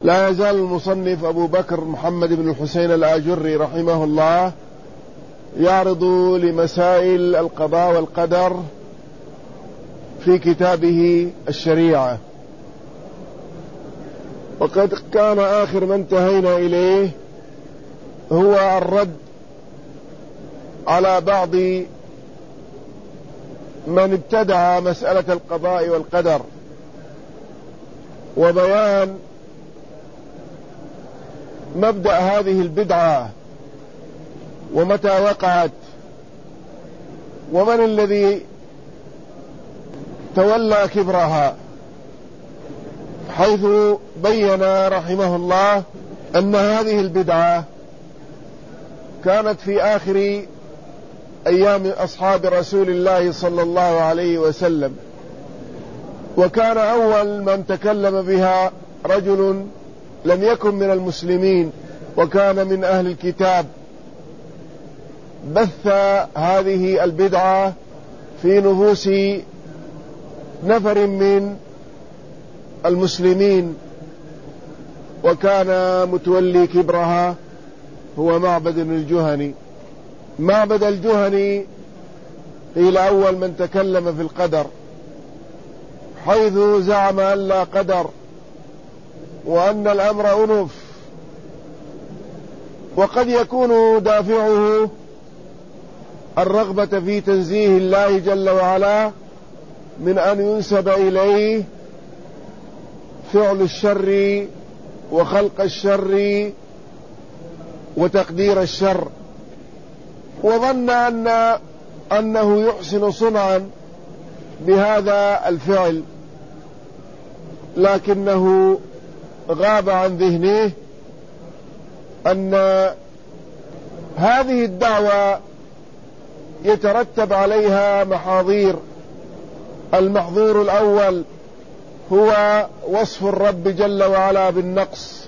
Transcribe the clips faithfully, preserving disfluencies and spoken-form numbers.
لا يزال المصنف أبو بكر محمد بن الحسين الآجري رحمه الله يعرض لمسائل القضاء والقدر في كتابه الشريعة، وقد كان آخر ما انتهينا إليه هو الرد على بعض من ابتدع مسألة القضاء والقدر، وبيان مبدأ هذه البدعة ومتى وقعت ومن الذي تولى كبرها، حيث بين رحمه الله أن هذه البدعة كانت في آخر أيام أصحاب رسول الله صلى الله عليه وسلم، وكان أول من تكلم بها رجل لم يكن من المسلمين وكان من أهل الكتاب، بث هذه البدعة في نفوس نفر من المسلمين، وكان متولي كبرها هو معبد الجهني. معبد الجهني قيل أول من تكلم في القدر، حيث زعم أن لا قدر وأن الأمر أنف، وقد يكون دافعه الرغبة في تنزيه الله جل وعلا من أن ينسب إليه فعل الشر وخلق الشر وتقدير الشر، وظن أن أنه يحسن صنعا بهذا الفعل، لكنه غاب عن ذهنه أن هذه الدعوة يترتب عليها محاذير. المحظور الأول هو وصف الرب جل وعلا بالنقص،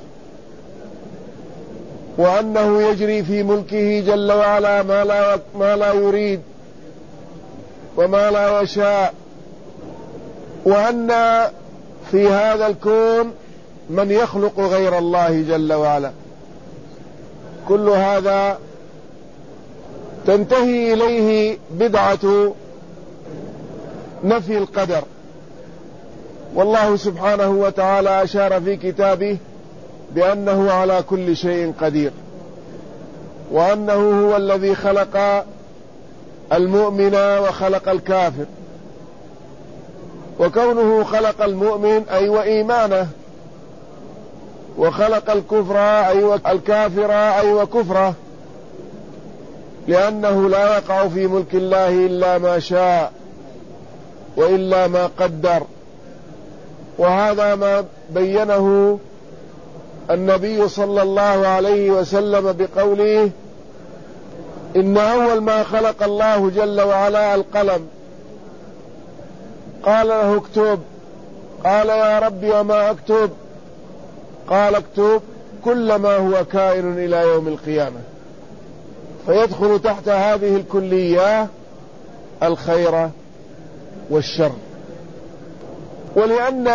وأنه يجري في ملكه جل وعلا ما لا, ما لا يريد وما لا يشاء، وأن في هذا الكون من يخلق غير الله جل وعلا. كل هذا تنتهي إليه بدعة نفي القدر، والله سبحانه وتعالى أشار في كتابه بأنه على كل شيء قدير، وأنه هو الذي خلق المؤمن وخلق الكافر، وكونه خلق المؤمن أي وإيمانه، وخلق الكفر أي الكافر أي وكفره، لأنه لا يقع في ملك الله إلا ما شاء وإلا ما قدر. وهذا ما بينه النبي صلى الله عليه وسلم بقوله: إن أول ما خلق الله جل وعلا القلم، قال له اكتب، قال يا رب وما اكتب؟ قال اكتب كل ما هو كائن إلى يوم القيامة. فيدخل تحت هذه الكلية الخير والشر. ولأن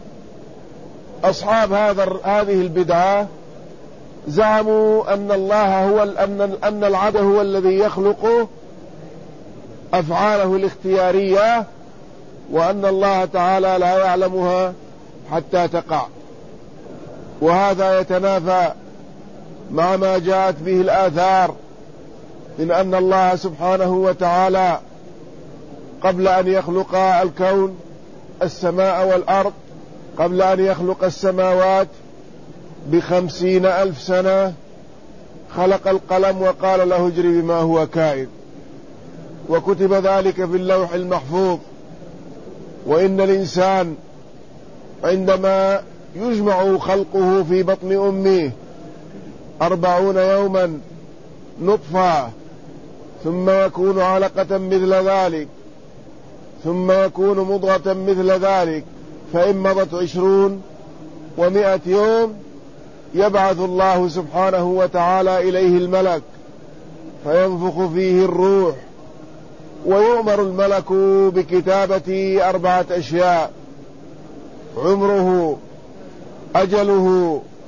أصحاب هذا هذه البدعة زعموا أن الله هو أن أن العبد هو الذي يخلق أفعاله الاختيارية، وأن الله تعالى لا يعلمها حتى تقع، وهذا يتنافى مع ما جاءت به الآثار من أن الله سبحانه وتعالى قبل أن يخلق الكون السماء والأرض، قبل أن يخلق السماوات بخمسين ألف سنة خلق القلم وقال له اجري بما هو كائن، وكتب ذلك في اللوح المحفوظ. وإن الإنسان عندما يجمع خلقه في بطن أمه أربعون يوما نطفة، ثم يكون علقة مثل ذلك، ثم يكون مضغة مثل ذلك، فإن مضت عشرون ومائة يوم يبعث الله سبحانه وتعالى إليه الملك فينفخ فيه الروح، ويؤمر الملك بكتابة أربعة أشياء: عمره، أجله،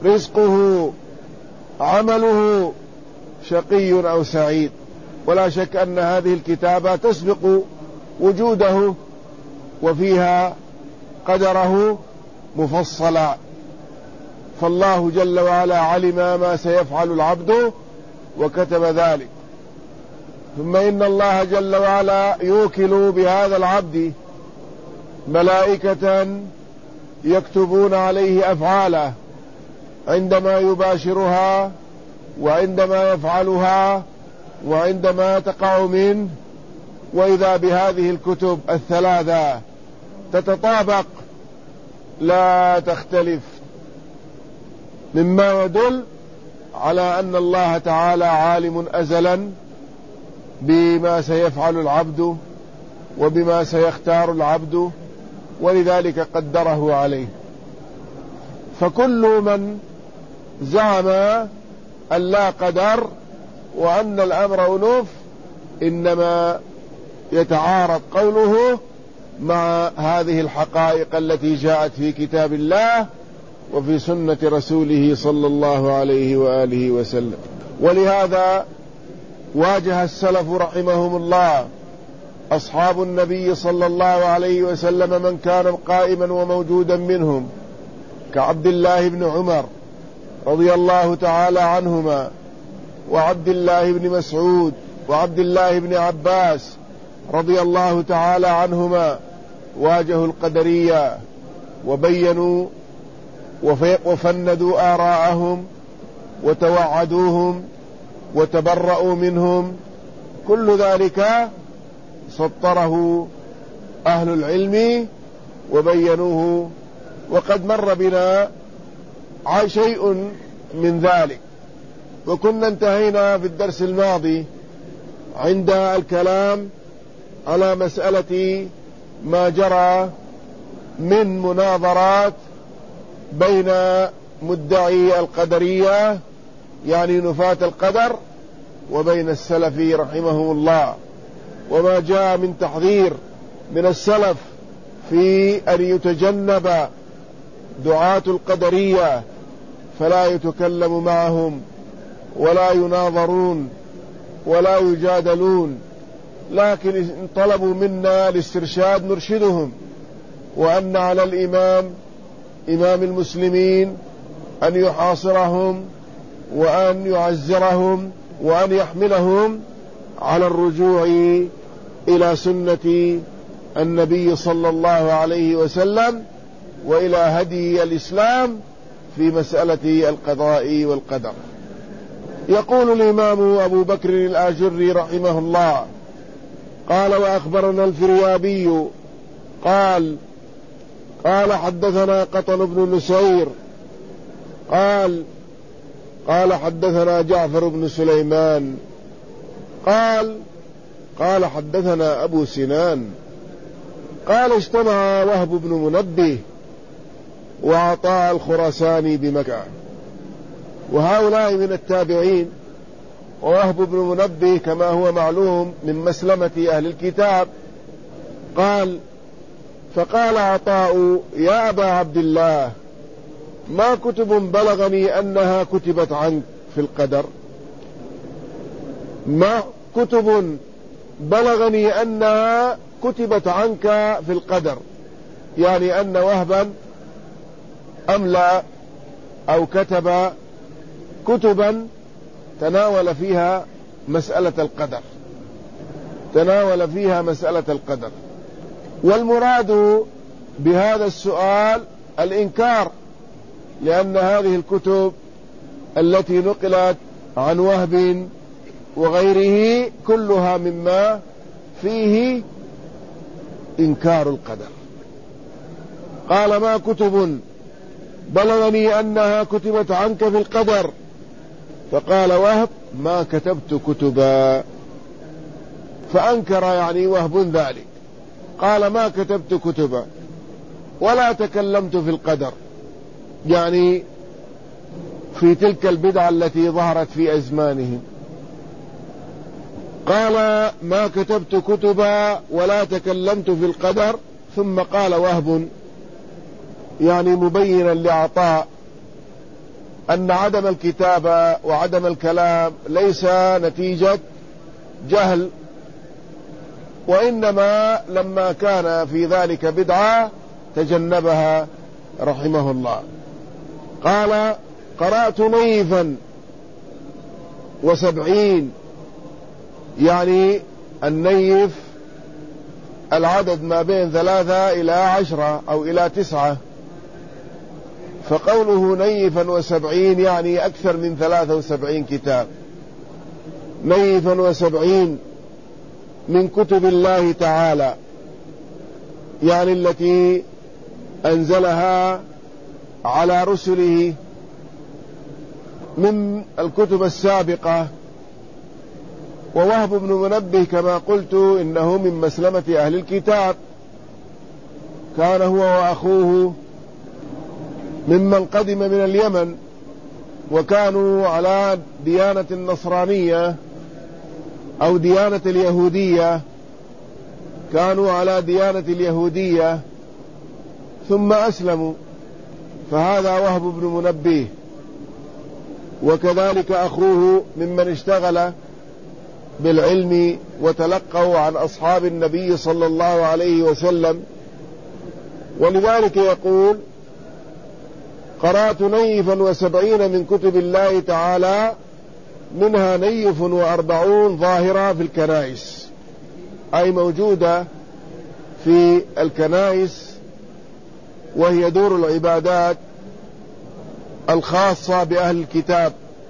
رزقه عمله شقي أو سعيد. ولا شك أن هذه الكتابة تسبق وجوده وفيها قدره مفصلا، فالله جل وعلا علم ما سيفعل العبد وكتب ذلك. ثم إن الله جل وعلا يوكل بهذا العبد ملائكة يكتبون عليه أفعاله عندما يباشرها وعندما يفعلها وعندما تقع منه. وإذا بهذه الكتب الثلاثة تتطابق لا تختلف، مما يدل على أن الله تعالى عالم أزلا بما سيفعل العبد وبما سيختار العبد، ولذلك قدره عليه. فكل من زعم أن لا قدر وأن الأمر أنوف إنما يتعارض قوله مع هذه الحقائق التي جاءت في كتاب الله وفي سنة رسوله صلى الله عليه وآله وسلم. ولهذا واجه السلف رحمهم الله أصحاب النبي صلى الله عليه وسلم من كان قائما وموجودا منهم، كعبد الله بن عمر رضي الله تعالى عنهما، وعبد الله بن مسعود، وعبد الله بن عباس رضي الله تعالى عنهما. واجهوا القدرية وبينوا وفندوا آراءهم وتوعدوهم وتبرؤوا منهم. كل ذلك سطره أهل العلم وبينوه، وقد مر بنا شيء من ذلك. وكنا انتهينا في الدرس الماضي عند الكلام على مسألة ما جرى من مناظرات بين مدعي القدرية يعني نفاة القدر وبين السلف رحمه الله، وما جاء من تحذير من السلف في أن يتجنب دعاة القدرية فلا يتكلم معهم ولا يناظرون ولا يجادلون، لكن إن طلبوا منا الاسترشاد نرشدهم، وأن على الإمام إمام المسلمين أن يحاصرهم وأن يعزرهم وأن يحملهم على الرجوع إلى سنة النبي صلى الله عليه وسلم وإلى هدي الإسلام في مسألة القضاء والقدر. يقول الإمام أبو بكر الآجري رحمه الله قال: وأخبرنا الفريابي قال قال حدثنا قطن بن نسير قال قال حدثنا جعفر بن سليمان قال قال حدثنا أبو سنان قال اجتمع وهب بن منبه وعطاء الخراساني بمكة، وهؤلاء من التابعين، ووهب بن منبه كما هو معلوم من مسلمة أهل الكتاب. قال: فقال عطاء: يا أبا عبد الله، ما كتب بلغني أنها كتبت عنك في القدر؟ ما كتب بلغني أنها كتبت عنك في القدر، يعني أن وهبا أملأ أو كتب كتبا تناول فيها مسألة القدر تناول فيها مسألة القدر. والمراد بهذا السؤال الإنكار، لأن هذه الكتب التي نقلت عن وهب وغيره كلها مما فيه إنكار القدر. قال: ما كتب بلغني أنها كتبت عنك في القدر؟ فقال وهب: ما كتبت كتبا. فأنكر يعني وهب ذلك، قال: ما كتبت كتبا ولا تكلمت في القدر، يعني في تلك البدعة التي ظهرت في أزمانهم. قال: ما كتبت كتبا ولا تكلمت في القدر. ثم قال وهب يعني مبينا لعطاء أن عدم الكتابة وعدم الكلام ليس نتيجة جهل، وإنما لما كان في ذلك بدعة تجنبها رحمه الله. قال: قرأت نيفا وسبعين، يعني النيف العدد ما بين ثلاثة إلى عشرة أو إلى تسعة، فقوله نيفا وسبعين يعني أكثر من ثلاثة وسبعين كتاب. نيفا وسبعين من كتب الله تعالى، يعني التي أنزلها على رسله من الكتب السابقة. ووهب بن منبه كما قلت إنه من مسلمة أهل الكتاب، كان هو وأخوه ممن قدم من اليمن، وكانوا على ديانة النصرانية أو ديانة اليهودية، كانوا على ديانة اليهودية ثم أسلموا، فهذا وهب بن منبه. وكذلك أخوه ممن اشتغل بالعلم وتلقوا عن أصحاب النبي صلى الله عليه وسلم. ولذلك يقول: قرأت نيفا وسبعين من كتب الله تعالى، منها نيف وأربعون ظاهرة في الكنائس، أي موجودة في الكنائس، وهي دور العبادات الخاصة بأهل الكتاب.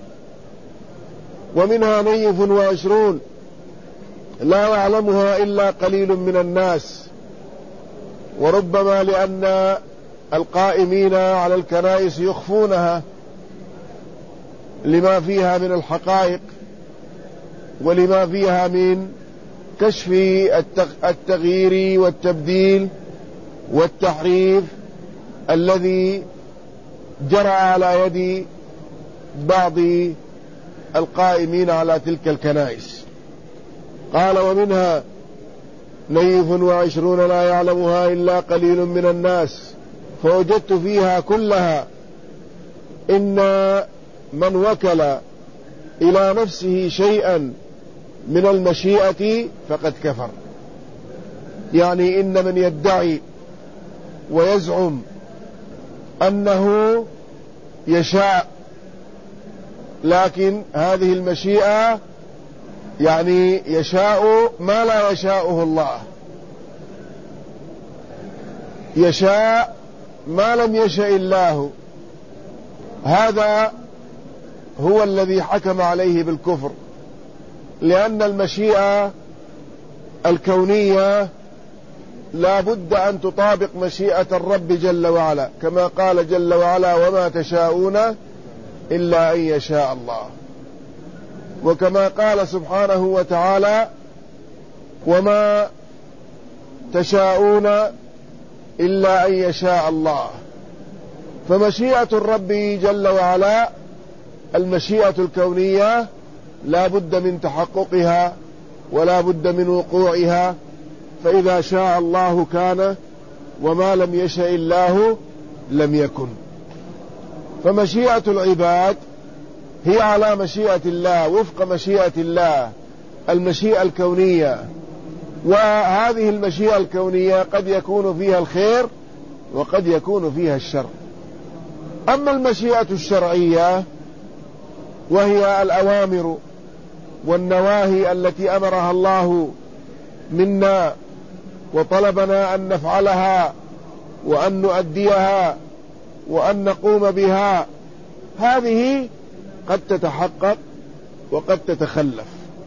ومنها نيف وعشرون لا يعلمها إلا قليل من الناس، وربما لأن القائمين على الكنائس يخفونها لما فيها من الحقائق ولما فيها من كشف التغيير والتبديل والتحريف الذي جرى على يد بعض القائمين على تلك الكنائس. قال: ومنها نيف وعشرون لا يعلمها إلا قليل من الناس، فوجدت فيها كلها إن من وكل إلى نفسه شيئا من المشيئة فقد كفر. يعني إن من يدعي ويزعم أنه يشاء، لكن هذه المشيئة يعني يشاء ما لا يشاءه الله، يشاء ما لم يشاء الله، هذا هو الذي حكم عليه بالكفر. لأن المشيئة الكونية لا بد أن تطابق مشيئة الرب جل وعلا، كما قال جل وعلا: وما تشاءون إلا أن يشاء الله. وكما قال سبحانه وتعالى: وما تشاءون إلا أن يشاء الله. فمشيئة الرب جل وعلا المشيئة الكونية لا بد من تحققها ولا بد من وقوعها، فإذا شاء الله كان، وما لم يشاء الله لم يكن. فمشيئة العباد هي على مشيئة الله، وفق مشيئة الله المشيئة الكونية. وهذه المشيئة الكونية قد يكون فيها الخير وقد يكون فيها الشر. أما المشيئة الشرعية وهي الأوامر والنواهي التي أمرها الله منا وطلبنا أن نفعلها وأن نؤديها وأن نقوم بها، هذه قد تتحقق وقد تتخلف.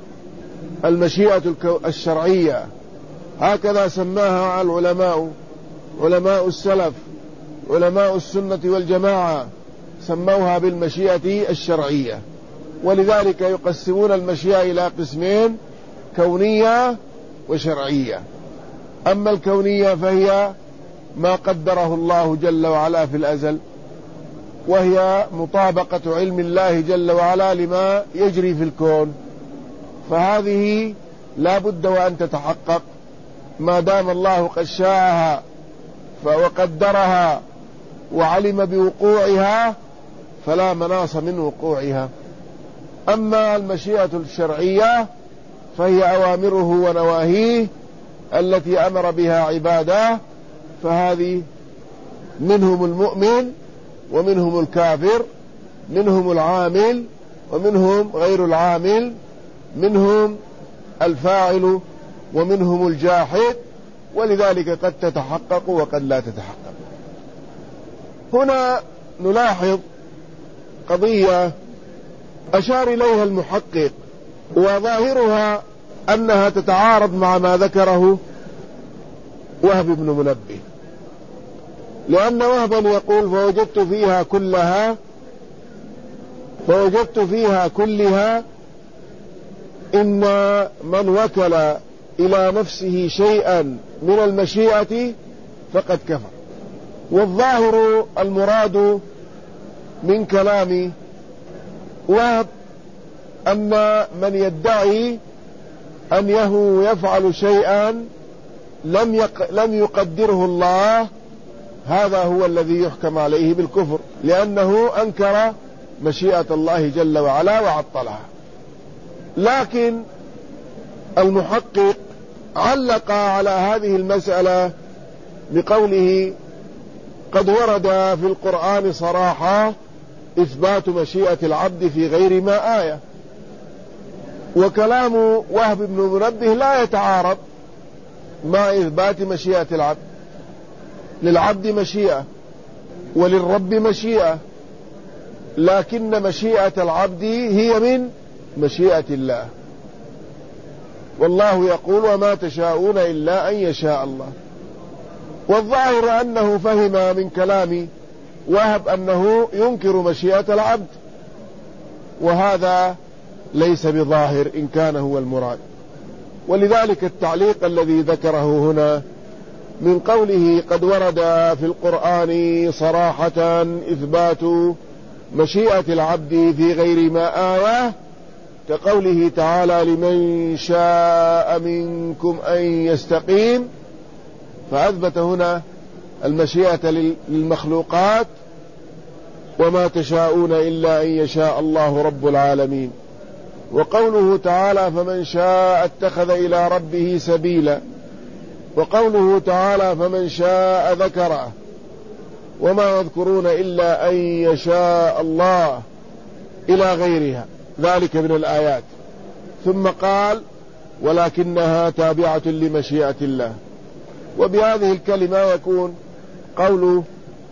المشيئة الشرعية هكذا سماها العلماء، علماء السلف، علماء السنة والجماعة سموها بالمشيئة الشرعية. ولذلك يقسمون المشيئة إلى قسمين: كونية وشرعية. أما الكونية فهي ما قدره الله جل وعلا في الأزل، وهي مطابقة علم الله جل وعلا لما يجري في الكون، فهذه لا بد وأن تتحقق ما دام الله قد شاءها وقدرها وعلم بوقوعها، فلا مناص من وقوعها. أما المشيئة الشرعية فهي أوامره ونواهيه التي أمر بها عباده، فهذه منهم المؤمن ومنهم الكافر، منهم العامل ومنهم غير العامل، منهم الفاعل ومنهم الجاحد، ولذلك قد تتحقق وقد لا تتحقق. هنا نلاحظ قضية أشار إليها المحقق، وظاهرها أنها تتعارض مع ما ذكره وهب بن منبه، لأن وهبا يقول فوجدت فيها كلها فوجدت فيها كلها إن من وكل إلى نفسه شيئا من المشيئة فقد كفر. والظاهر المراد من كلام وهب أن من يدعي أنه يفعل شيئا لم يق... لم يقدره الله، هذا هو الذي يحكم عليه بالكفر، لأنه أنكر مشيئة الله جل وعلا وعطلها. لكن المحقق علق على هذه المسألة بقوله قد ورد في القرآن صراحة إثبات مشيئة العبد في غير ما آية. وكلام وهب بن منبه لا يتعارض مع إثبات مشيئة العبد. للعبد مشيئة وللرب مشيئة، لكن مشيئة العبد هي من مشيئة الله، والله يقول وما تشاءون إلا أن يشاء الله. والظاهر أنه فهم من كلام وهب أنه ينكر مشيئة العبد، وهذا ليس بظاهر إن كان هو المراد. ولذلك التعليق الذي ذكره هنا من قوله قد ورد في القرآن صراحة إثبات مشيئة العبد في غير ما آية، كقوله تعالى لمن شاء منكم أن يستقيم، فأثبت هنا المشيئة للمخلوقات وما تشاءون إلا أن يشاء الله رب العالمين. وقوله تعالى فمن شاء اتخذ إلى ربه سبيلا، وقوله تعالى فمن شاء ذكره، وما يذكرون إلا أن يشاء الله إلى غيرها، ذلك من الآيات. ثم قال ولكنها تابعة لمشيئة الله. وبهذه الكلمة يكون قول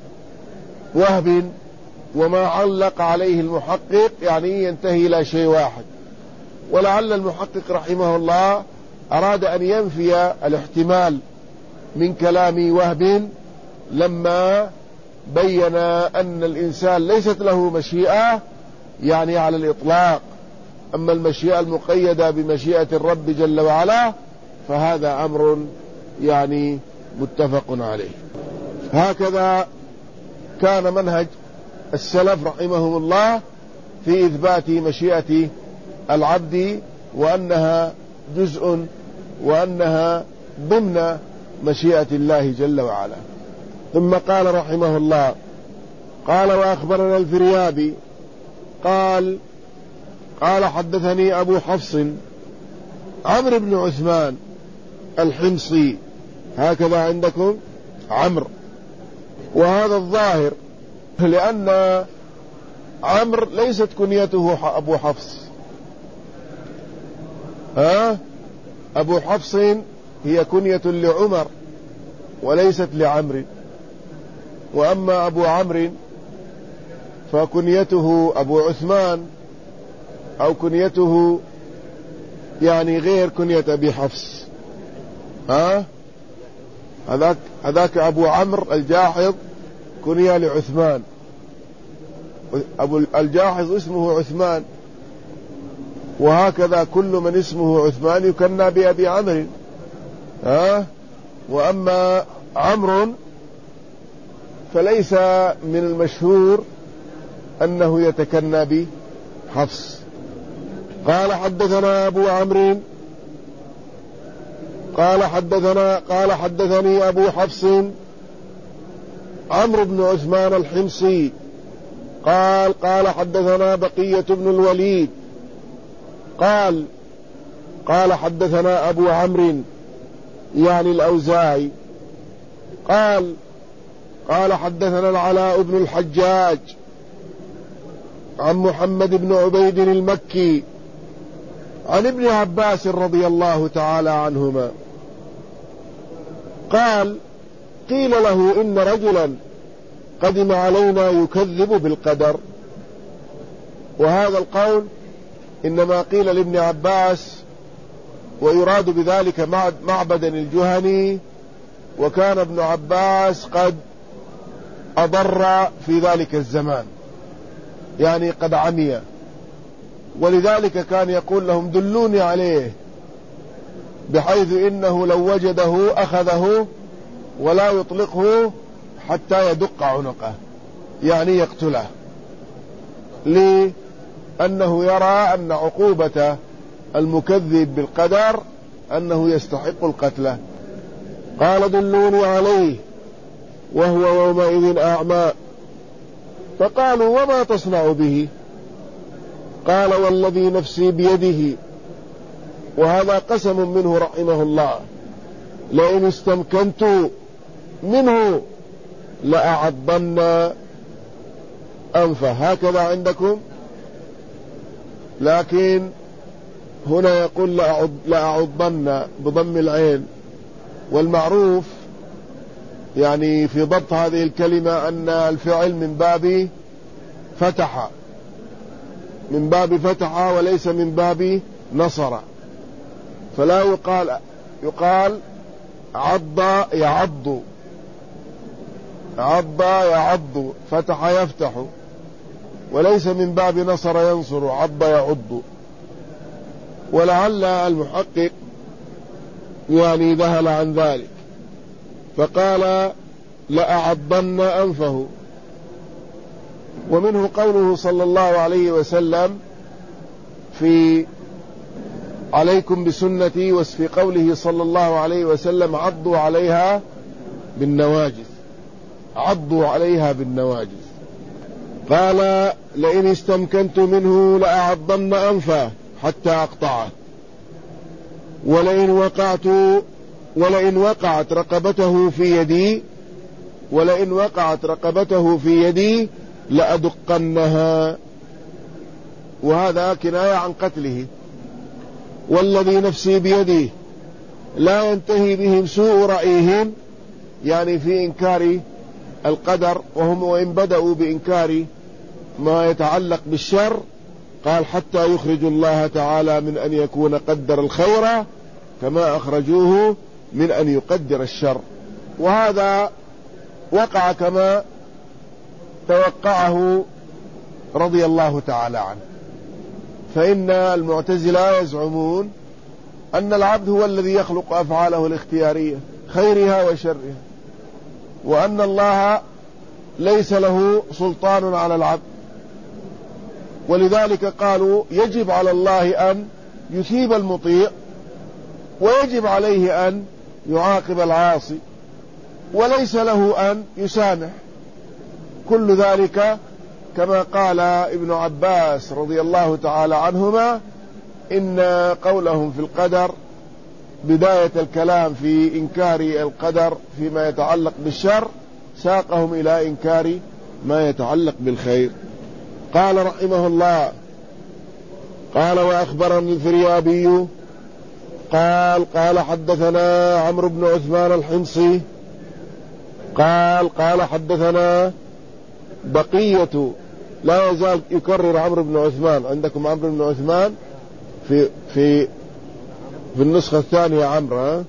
وهب وما علق عليه المحقق يعني ينتهي إلى شيء واحد. ولعل المحقق رحمه الله أراد أن ينفي الاحتمال من كلام وهب لما بين أن الإنسان ليست له مشيئة يعني على الإطلاق، أما المشيئة المقيدة بمشيئة الرب جل وعلا فهذا أمر يعني متفق عليه. هكذا كان منهج السلف رحمهم الله في إثبات مشيئة العبد، وأنها جزء وأنها ضمن مشيئة الله جل وعلا. ثم قال رحمه الله قال وأخبرنا الفريابي قال قال حدثني أبو حفص عمرو بن عثمان الحمصي، هكذا عندكم عمرو، وهذا الظاهر لأن عمرو ليست كنيته أبو حفص، ها أبو حفص هي كنية لعمر وليست لعمرو. وأما أبو عمرو فكنيته أبو عثمان أو كنيته يعني غير كنية أبي حفص. ها هذاك هذاك أبو عمرو الجاحظ كنية لعثمان، أبو الجاحظ اسمه عثمان، وهكذا كل من اسمه عثمان يكنى بأبي عمرو. ها وأما عمرو فليس من المشهور أنه يتكنى بحفص. قال حدثنا أبو عمرو قال حدثنا قال حدثني أبو حفص عمرو بن عثمان الحمصي قال قال حدثنا بقية بن الوليد قال قال حدثنا أبو عمرو يعني الأوزاعي قال قال حدثنا العلاء بن الحجاج عن محمد بن عبيد المكي عن ابن عباس رضي الله تعالى عنهما قال قيل له إن رجلا قدم علينا يكذب بالقدر. وهذا القول إنما قيل لابن عباس ويراد بذلك معبد الجهني، وكان ابن عباس قد أضر في ذلك الزمان، يعني قد عمي، ولذلك كان يقول لهم دلوني عليه، بحيث إنه لو وجده أخذه ولا يطلقه حتى يدق عنقه، يعني يقتله، لأنه يرى أن عقوبة المكذب بالقدر أنه يستحق القتل. قال دلوني عليه وهو يومئذ أعمى، فقالوا وما تصنع به؟ قال والذي نفسي بيده، وهذا قسم منه رحمه الله، لئن استمكنت منه لأعضن أنفه. هكذا عندكم، لكن هنا يقول لأعضن بضم العين، والمعروف يعني في ضبط هذه الكلمة أن الفعل من باب فتح، من باب فتح وليس من باب نصر، فلا يقال يقال عض يعض، عض يعض، فتح يفتح، وليس من باب نصر ينصر، عض يعض. ولعل المحقق يعني ذهل عن ذلك فقال لأعضن أنفه. ومنه قوله صلى الله عليه وسلم في عليكم بسنتي، وفي قوله صلى الله عليه وسلم عضوا عليها بالنواجذ، عضوا عليها بالنواجذ. قال لئن استمكنت منه لأعضن أنفه حتى أقطعه، ولئن وقعت ولئن وقعت رقبته في يدي ولئن وقعت رقبته في يدي لأدقنها، وهذا كناية عن قتله. والذي نفسي بيده لا ينتهي بهم سوء رأيهم، يعني في إنكار القدر، وهم وإن بدأوا بإنكار ما يتعلق بالشر، قال حتى يخرج الله تعالى من أن يكون قدر الخير كما أخرجوه من أن يقدر الشر. وهذا وقع كما توقعه رضي الله تعالى عنه. فإن المعتزلة يزعمون أن العبد هو الذي يخلق أفعاله الاختيارية خيرها وشرها، وأن الله ليس له سلطان على العبد، ولذلك قالوا يجب على الله أن يثيب المطيع، ويجب عليه أن يعاقب العاصي، وليس له أن يسامح. كل ذلك كما قال ابن عباس رضي الله تعالى عنهما إن قولهم في القدر بداية الكلام في إنكار القدر فيما يتعلق بالشر ساقهم إلى إنكار ما يتعلق بالخير. قال رحمه الله قال وأخبرني الفريابي قال قال حدثنا عمرو بن عثمان الحمصي قال قال حدثنا بقية، لا يزال يكرر عمرو بن عثمان. عندكم عمرو بن عثمان في في في النسخة الثانية عمرو.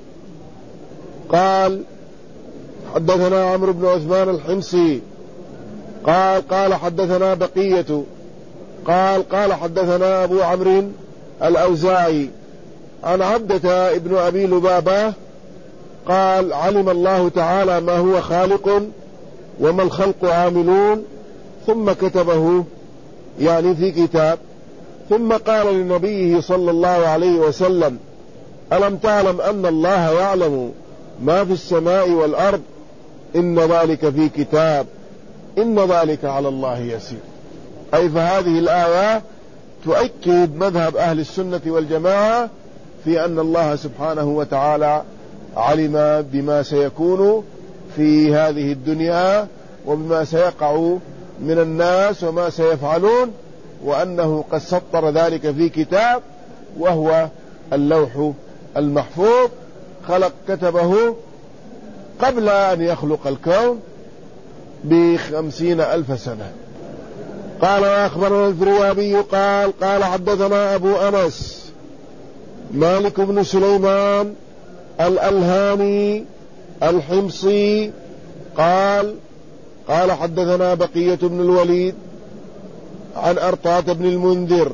قال حدثنا عمرو بن عثمان الحمصي قال قال حدثنا بقية قال قال حدثنا أبو عمرو الأوزاعي عن عبدة ابن أبي لبابة قال علم الله تعالى ما هو خالق وما الخلق عاملون، ثم كتبه يعني في كتاب، ثم قال لنبيه صلى الله عليه وسلم ألم تعلم أن الله يعلم ما في السماء والأرض، إن ذلك في كتاب. إن ذلك على الله يسير. أي فهذه الآية تؤكد مذهب أهل السنة والجماعة في أن الله سبحانه وتعالى علم بما سيكون في هذه الدنيا وبما سيقع من الناس وما سيفعلون، وأنه قد سطر ذلك في كتاب وهو اللوح المحفوظ، خلق كتبه قبل أن يخلق الكون بخمسين ألف سنة. قال وأخبرنا الفروابي قال قال حدثنا أبو أنس مالك بن سليمان الألهاني الحمصي قال قال حدثنا بقية بن الوليد عن أرطاة بن المنذر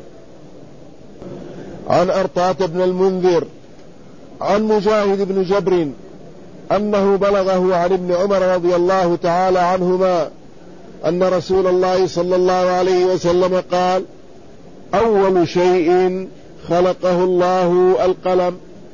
عن أرطاة بن المنذر عن مجاهد بن جبر أنه بلغه عن ابن عمر رضي الله تعالى عنهما أن رسول الله صلى الله عليه وسلم قال أول شيء خلقه الله القلم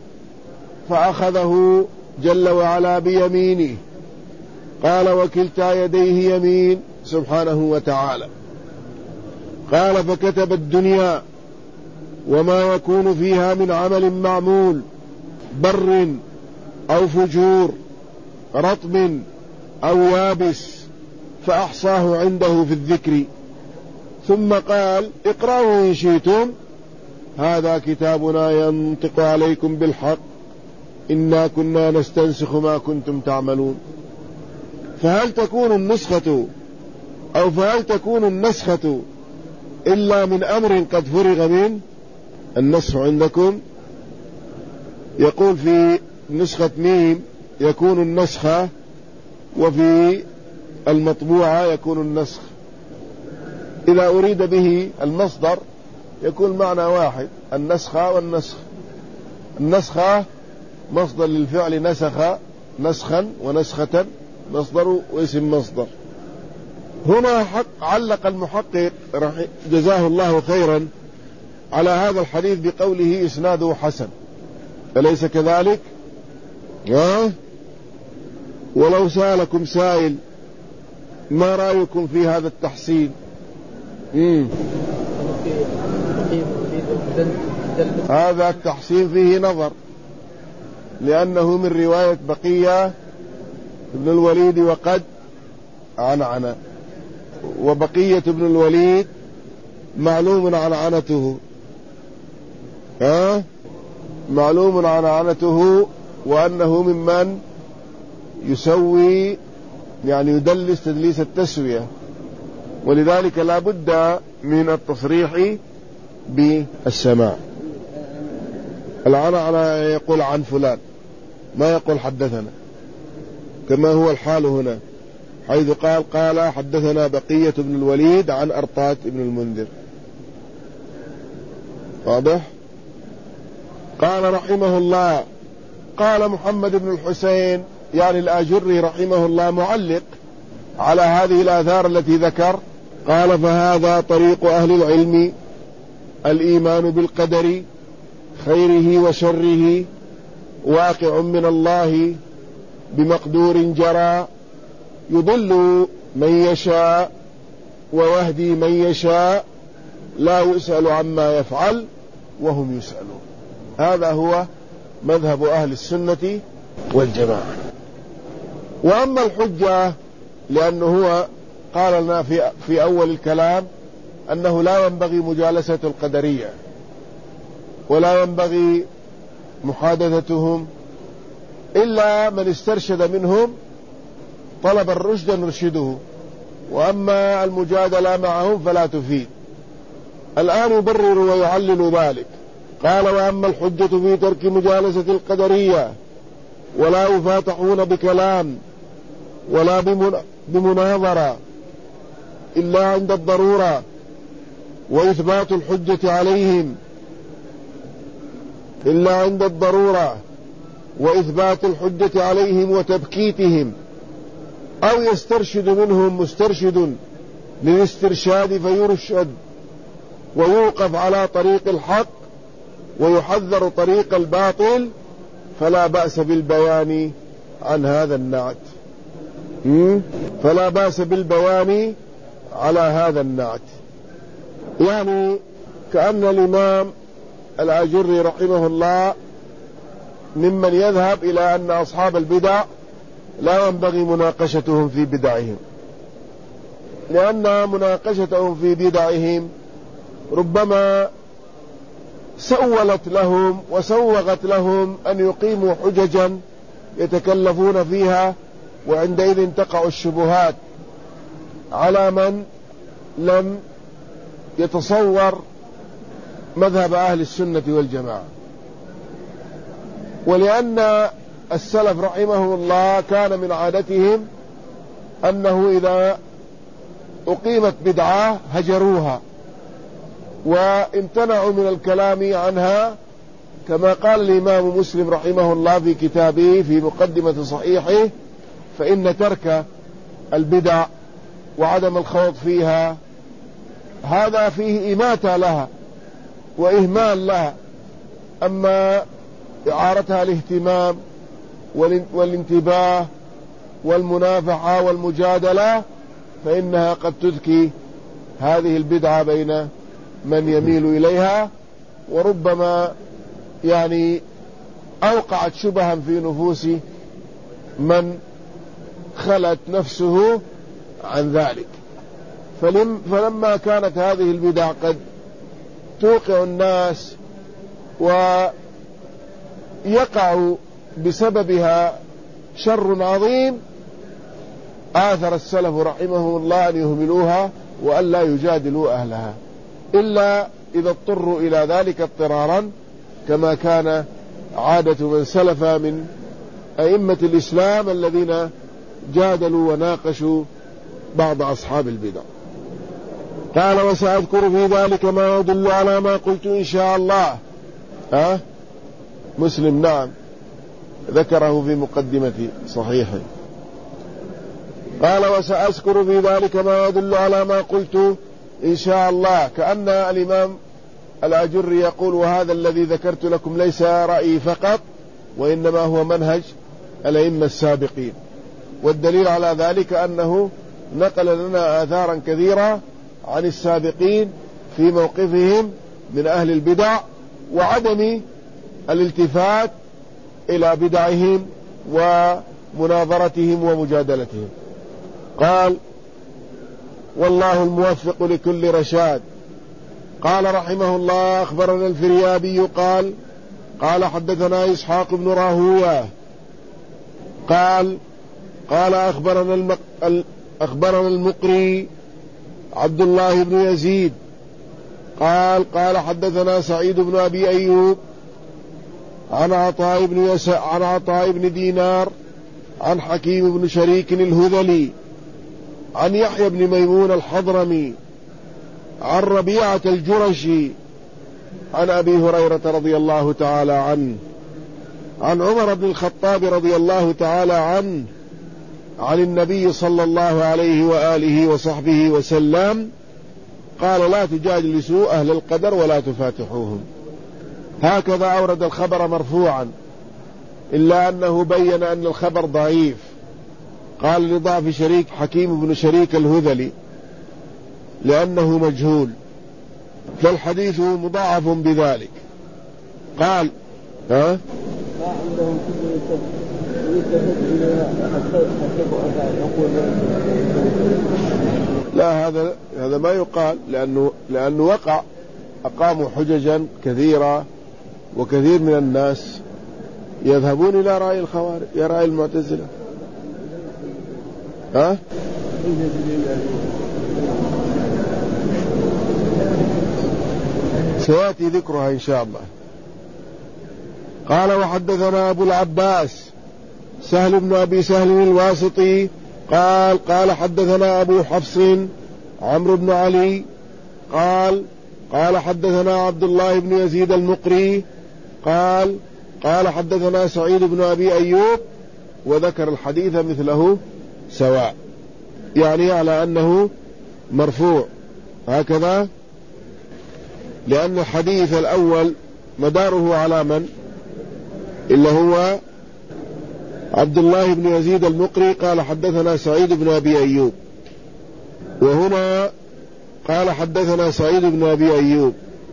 فأخذه جل وعلا بيمينه، قال وكلتا يديه يمين سبحانه وتعالى، قال فكتب الدنيا وما يكون فيها من عمل معمول بر أو فجور رطب أو يابس فأحصاه عنده في الذكر، ثم قال اقرأوا إن شئتم هذا كتابنا ينطق عليكم بالحق إنا كنا نستنسخ ما كنتم تعملون. فهل تكون النسخة أو فهل تكون النسخة إلا من أمر قد فرغ منه؟ النسخ عندكم يقول في نسخة ميم يكون النسخة، وفي المطبوعة يكون النسخ. إذا أريد به المصدر يكون معنى واحد، النسخة والنسخ. النسخة مصدر للفعل نسخ نسخا ونسخة مصدر واسم مصدر. هنا حق علق المحقق جزاه الله خيرا على هذا الحديث بقوله إسناده حسن، أليس كذلك؟ ها؟ ولو سألكم سائل ما رأيكم في هذا التحسين؟ مم. هذا التحسين فيه نظر، لأنه من رواية بقية ابن الوليد وقد عنعن، وبقية ابن الوليد معلوم عنعنته، ها؟ معلوم عنعنته، وأنه ممن يسوي يعني يدلس تدليس التسوية، ولذلك لا بد من التصريح بالسماع. العنعنة يقول عن فلان، ما يقول حدثنا، كما هو الحال هنا حيث قال قال حدثنا بقية بن الوليد عن أرطاة بن المنذر. واضح؟ قال رحمه الله قال محمد بن الحسين يعني الآجري رحمه الله معلق على هذه الآثار التي ذكر، قال فهذا طريق أهل العلم الإيمان بالقدر خيره وشره واقع من الله بمقدور جرى يضل من يشاء ويهدي من يشاء لا يسأل عما يفعل وهم يسألون. هذا هو مذهب أهل السنة والجماعة. وأما الحجة لأنه هو قال لنا في, في أول الكلام أنه لا ينبغي مجالسة القدرية ولا ينبغي محادثتهم إلا من استرشد منهم طلب الرشد نرشده، وأما المجادلة معهم فلا تفيد. الآن يبرر ويعلل ذلك، قال وأما الحجة في ترك مجالسة القدرية ولا يفاتحون بكلام ولا بمناظرة إلا عند الضرورة وإثبات الحجة عليهم إلا عند الضرورة وإثبات الحجة عليهم وتبكيتهم، أو يسترشد منهم مسترشد للاسترشاد فيرشد ويوقف على طريق الحق ويحذر طريق الباطل، فلا بأس بالبيان عن هذا النعت. فلا بأس بالبواني على هذا النعت. يعني كأن الإمام الآجري رحمه الله ممن يذهب إلى أن أصحاب البدع لا ينبغي مناقشتهم في بدعهم، لأن مناقشتهم في بدعهم ربما سولت لهم وسوغت لهم أن يقيموا حججا يتكلفون فيها، وعندئذ تقع الشبهات على من لم يتصور مذهب أهل السنة والجماعة. ولأن السلف رحمه الله كان من عادتهم أنه إذا أقيمت بدعة هجروها وامتنعوا من الكلام عنها، كما قال الإمام مسلم رحمه الله في كتابه في مقدمة صحيحه: فإن ترك البدع وعدم الخوض فيها هذا فيه إماتة لها وإهمال لها، أما إعارتها الاهتمام والانتباه والمنافحة والمجادلة فإنها قد تذكي هذه البدعة بين من يميل إليها، وربما يعني أوقعت شبها في نفوس من خلت نفسه عن ذلك. فلم فلما كانت هذه البدع قد توقع الناس ويقع بسببها شر عظيم، آثر السلف رحمه الله أن يهملوها وأن لا يجادلوا أهلها إلا إذا اضطروا إلى ذلك اضطرارا، كما كان عادة من سلف من أئمة الإسلام الذين جادلوا وناقشوا بعض أصحاب البدع. قال: وسأذكر في ذلك ما يدل على ما قلت إن شاء الله. أه؟ مسلم نعم ذكره في مقدمة صحيحه. قال: وسأذكر في ذلك ما يدل على ما قلت إن شاء الله، كأن الإمام الآجري يقول: وهذا الذي ذكرت لكم ليس رأيي فقط، وإنما هو منهج الأئمة السابقين. والدليل على ذلك أنه نقل لنا آثارا كثيرة عن السابقين في موقفهم من أهل البدع وعدم الالتفات إلى بدعهم ومناظرتهم ومجادلتهم. قال: والله الموفق لكل رشاد. قال رحمه الله: أخبرنا الفريابي قال: قال حدثنا إسحاق بن راهويه قال: قال أخبرنا المق... أخبرنا المقري عبد الله بن يزيد قال: قال حدثنا سعيد بن أبي أيوب عن عطاء بن يس... عن عطاء بن دينار عن حكيم بن شريك الهذلي عن يحيى بن ميمون الحضرمي عن ربيعة الجرشي عن أبي هريرة رضي الله تعالى عنه عن عمر بن الخطاب رضي الله تعالى عنه عن النبي صلى الله عليه وآله وصحبه وسلم قال: لا تجالسوا أهل القدر ولا تفاتحوهم. هكذا أورد الخبر مرفوعا، إلا أنه بين أن الخبر ضعيف. قال: لضعف شريك حكيم بن شريك الهذلي لأنه مجهول، فالحديث مضاعف بذلك. قال: ها؟ لا، هذا هذا ما يقال، لأنه لأنه وقع أقاموا حججا كثيرة، وكثير من الناس يذهبون إلى رأي الخوارج، يا رأي المعتزلة. ها؟ سيأتي ذكرها إن شاء الله. قال: وحدثنا أبو العباس سهل بن أبي سهل الواسطي قال: قال حدثنا أبو حفص عمرو بن علي قال: قال حدثنا عبد الله بن يزيد المقري قال: قال حدثنا سعيد بن أبي أيوب، وذكر الحديث مثله سواء، يعني على أنه مرفوع هكذا، لأن الحديث الأول مداره على من؟ إلا هو عبد الله بن يزيد المقري قال حدثنا سعيد بن أبي أيوب، وهنا قال حدثنا سعيد بن أبي أيوب.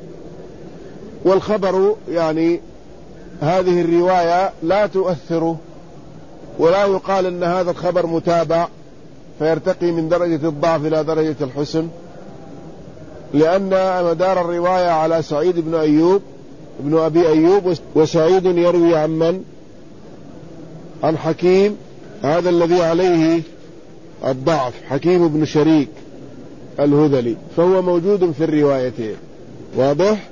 والخبر يعني هذه الرواية لا تؤثر، ولا يقال أن هذا الخبر متابع فيرتقي من درجة الضعف إلى درجة الحسن، لأن مدار الرواية على سعيد بن أيوب ابن أبي أيوب، وسعيد يروي عن من؟ عن حكيم، هذا الذي عليه الضعف، حكيم بن شريك الهذلي، فهو موجود في الروايتين. واضح؟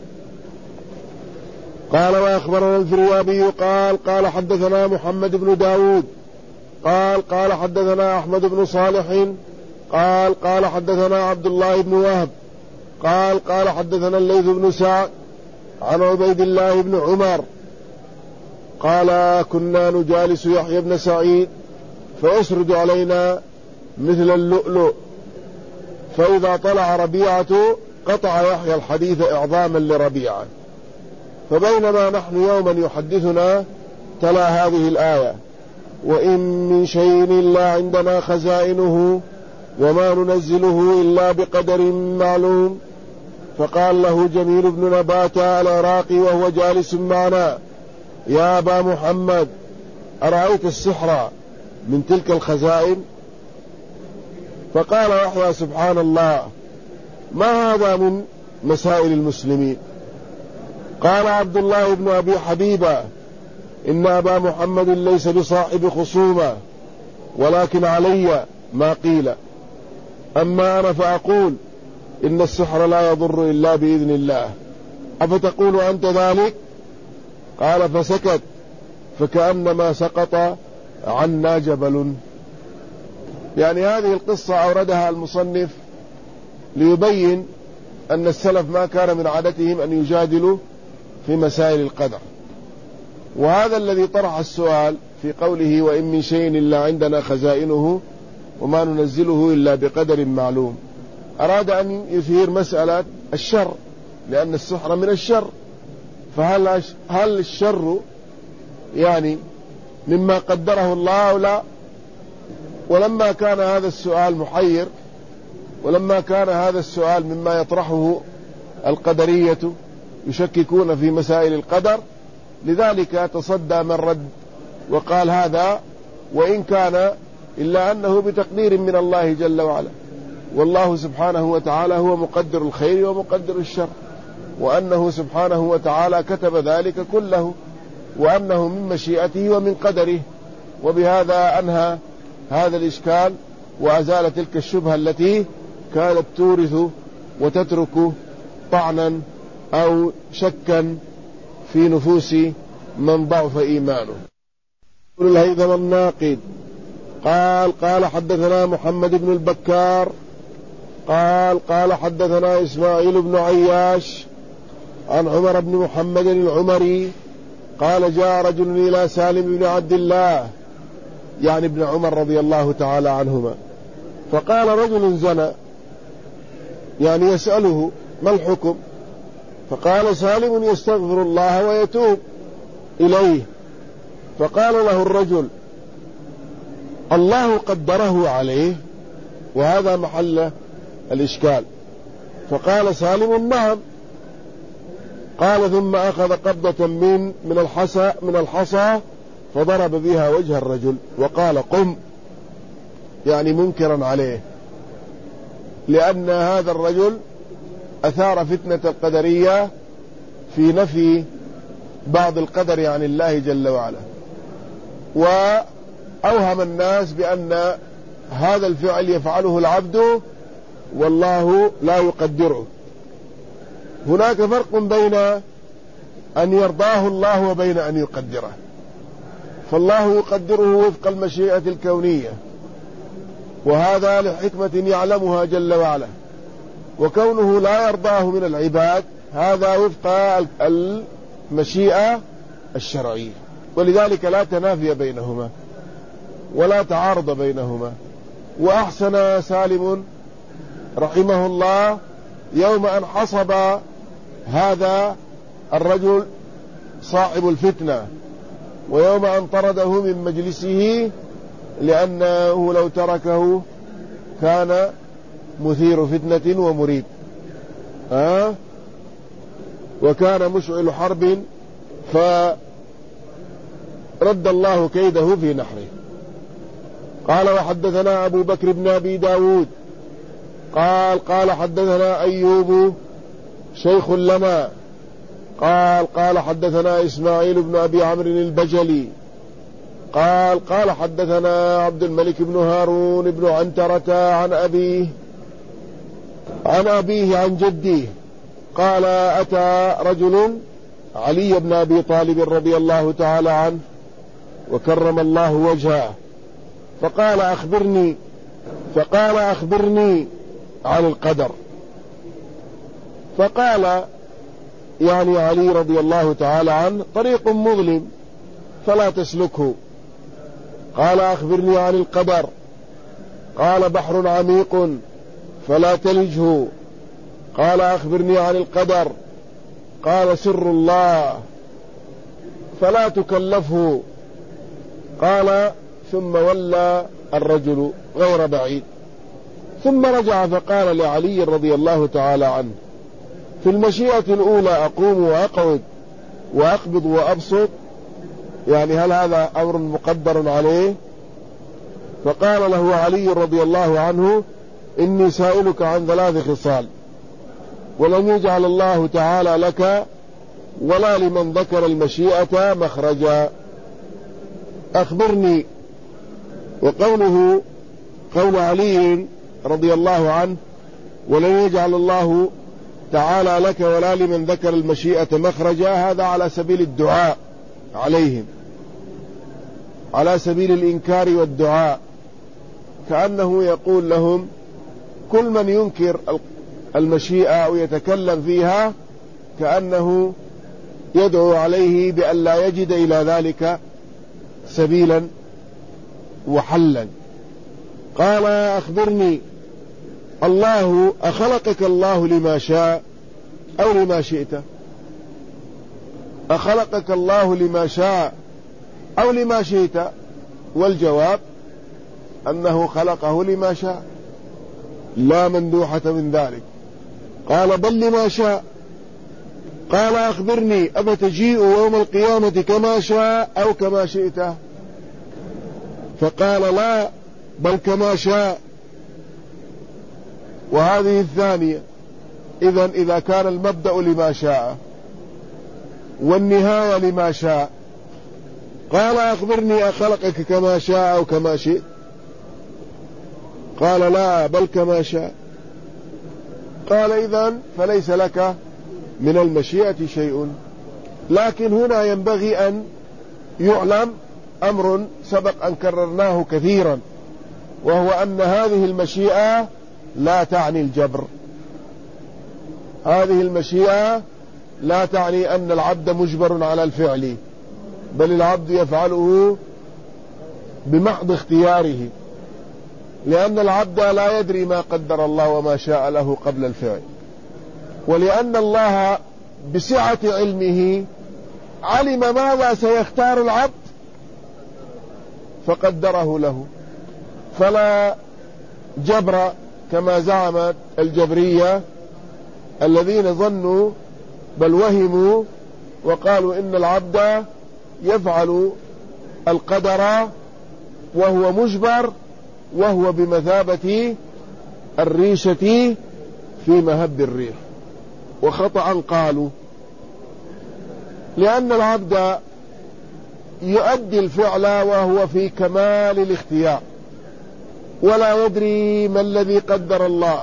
قال وأخبرنا الفريابي قال قال حدثنا محمد بن داود قال قال حدثنا أحمد بن صالح قال قال حدثنا عبد الله بن وهب قال قال حدثنا الليث بن سعد عن عبيد الله بن عمر قال كنا نجالس يحيى بن سعيد فيسرد علينا مثل اللؤلؤ، فإذا طلع ربيعة قطع يحيى الحديث إعظاما لربيعة، فبينما نحن يوما يحدثنا تلا هذه الآية: وإن من شيء إلا عندنا خزائنه وما ننزله إلا بقدر معلوم. فقال له جميل بن نباتة العراقي وهو جالس معنا: يا أبا محمد، أرأيت السحر من تلك الخزائن؟ فقال يحيى: سبحان الله، ما هذا من مسائل المسلمين. قال عبد الله بن أبي حبيبة: إن أبا محمد ليس بصاحب خصومة، ولكن علي ما قيل، أما أنا فأقول إن السحر لا يضر إلا بإذن الله، أفتقول أنت ذلك؟ قال فسكت، فكأنما سقط عنا جبل. يعني هذه القصة أوردها المصنف ليبين أن السلف ما كان من عادتهم أن يجادلوا في مسائل القدر، وهذا الذي طرح السؤال في قوله: وإن من شيء إلا عندنا خزائنه وما ننزله إلا بقدر معلوم. أراد أن يثير مسألة الشر، لأن السحر من الشر، فهل هل الشر يعني مما قدره الله أو لا؟ ولما كان هذا السؤال محير، ولما كان هذا السؤال مما يطرحه القدرية يشككون في مسائل القدر، لذلك تصدى من رد وقال: هذا وإن كان إلا أنه بتقدير من الله جل وعلا، والله سبحانه وتعالى هو مقدر الخير ومقدر الشر، وأنه سبحانه وتعالى كتب ذلك كله، وأنه من مشيئته ومن قدره. وبهذا أنهى هذا الإشكال وأزال تلك الشبهة التي كانت تورث وتترك طعنا أو شكا في نفوس من ضعف إيمانه. الهيثم الناقد قال قال حدثنا محمد بن البكار قال قال حدثنا إسماعيل بن عياش عن عمر بن محمد العمري قال: جاء رجل إلى سالم بن عبد الله، يعني ابن عمر رضي الله تعالى عنهما، فقال: رجل زنى، يعني يسأله: ما الحكم؟ فقال سالم: يستغفر الله ويتوب إليه. فقال له الرجل: الله قدره عليه؟ وهذا محل الإشكال. فقال سالم: نعم. قال: ثم أخذ قبضة من من الحصى من الحصى فضرب بها وجه الرجل وقال: قم، يعني منكرا عليه، لأن هذا الرجل أثار فتنة القدرية في نفي بعض القدر عن الله جل وعلا، وأوهم الناس بأن هذا الفعل يفعله العبد والله لا يقدره. هناك فرق بين أن يرضاه الله وبين أن يقدره، فالله يقدره وفق المشيئة الكونية، وهذا لحكمة يعلمها جل وعلا، وكونه لا يرضاه من العباد هذا وفق المشيئة الشرعية، ولذلك لا تنافي بينهما ولا تعارض بينهما. وأحسن سالم رحمه الله يوم أن حصب هذا الرجل صاحب الفتنة ويوم أن طرده من مجلسه لأنه لو تركه كان مثير فتنة ومريد أه؟ وكان مشعل حرب فرد الله كيده في نحره. قال وحدثنا أبو بكر بن أبي داود قال قال حدثنا أيوب شيخ لنا قال قال حدثنا إسماعيل بن أبي عمرو البجلي قال قال حدثنا عبد الملك بن هارون بن عنترة عن أبيه عن أبيه عن جديه قال أتى رجل علي بن أبي طالب رضي الله تعالى عنه وكرم الله وجهه فقال أخبرني فقال أخبرني عن القدر. فقال يعني علي رضي الله تعالى عنه طريق مظلم فلا تسلكه. قال أخبرني عن القدر. قال بحر عميق فلا تلجه. قال أخبرني عن القدر. قال سر الله فلا تكلفه. قال ثم ولى الرجل غير بعيد ثم رجع فقال لعلي رضي الله تعالى عنه في المشيئة الأولى أقوم وأقعد وأقبض وأبسط يعني هل هذا أمر مقدر عليه؟ فقال له علي رضي الله عنه إني سائلك عن ثلاث خصال ولم يجعل الله تعالى لك ولا لمن ذكر المشيئة مخرجا أخبرني. وقوله قول علي رضي الله عنه ولن يجعل الله تعالى لك ولا لمن ذكر المشيئة مخرجا هذا على سبيل الدعاء عليهم على سبيل الإنكار والدعاء كأنه يقول لهم كل من ينكر المشيئة أو يتكلم فيها كأنه يدعو عليه بأن لا يجد إلى ذلك سبيلا وحلا. قال أخبرني الله أخلقك الله لما شاء أو لما شئت؟ أخلقك الله لما شاء أو لما شئت؟ والجواب أنه خلقه لما شاء لا مندوحة من ذلك. قال بل لما شاء. قال أخبرني أفتجيء يوم القيامة كما شاء أو كما شئت؟ فقال لا بل كما شاء. وهذه الثانية. إذن إذا كان المبدأ لما شاء والنهاية لما شاء قال أخبرني أخلقك كما شاء أو كما شئت؟ قال لا بل كما شاء. قال إذن فليس لك من المشيئة شيء. لكن هنا ينبغي أن يعلم أمر سبق أن كررناه كثيرا وهو أن هذه المشيئة لا تعني الجبر. هذه المشيئة لا تعني أن العبد مجبر على الفعل بل العبد يفعله بمحض اختياره لأن العبد لا يدري ما قدر الله وما شاء له قبل الفعل ولأن الله بسعة علمه علم ماذا سيختار العبد فقدره له. فلا جبر كما زعمت الجبرية الذين ظنوا بل وهموا وقالوا إن العبد يفعل القدر وهو مجبر وهو بمثابة الريشة في مهب الريح. وخطأ قالوا لأن العبد يؤدي الفعل وهو في كمال الاختيار ولا يدري ما الذي قدر الله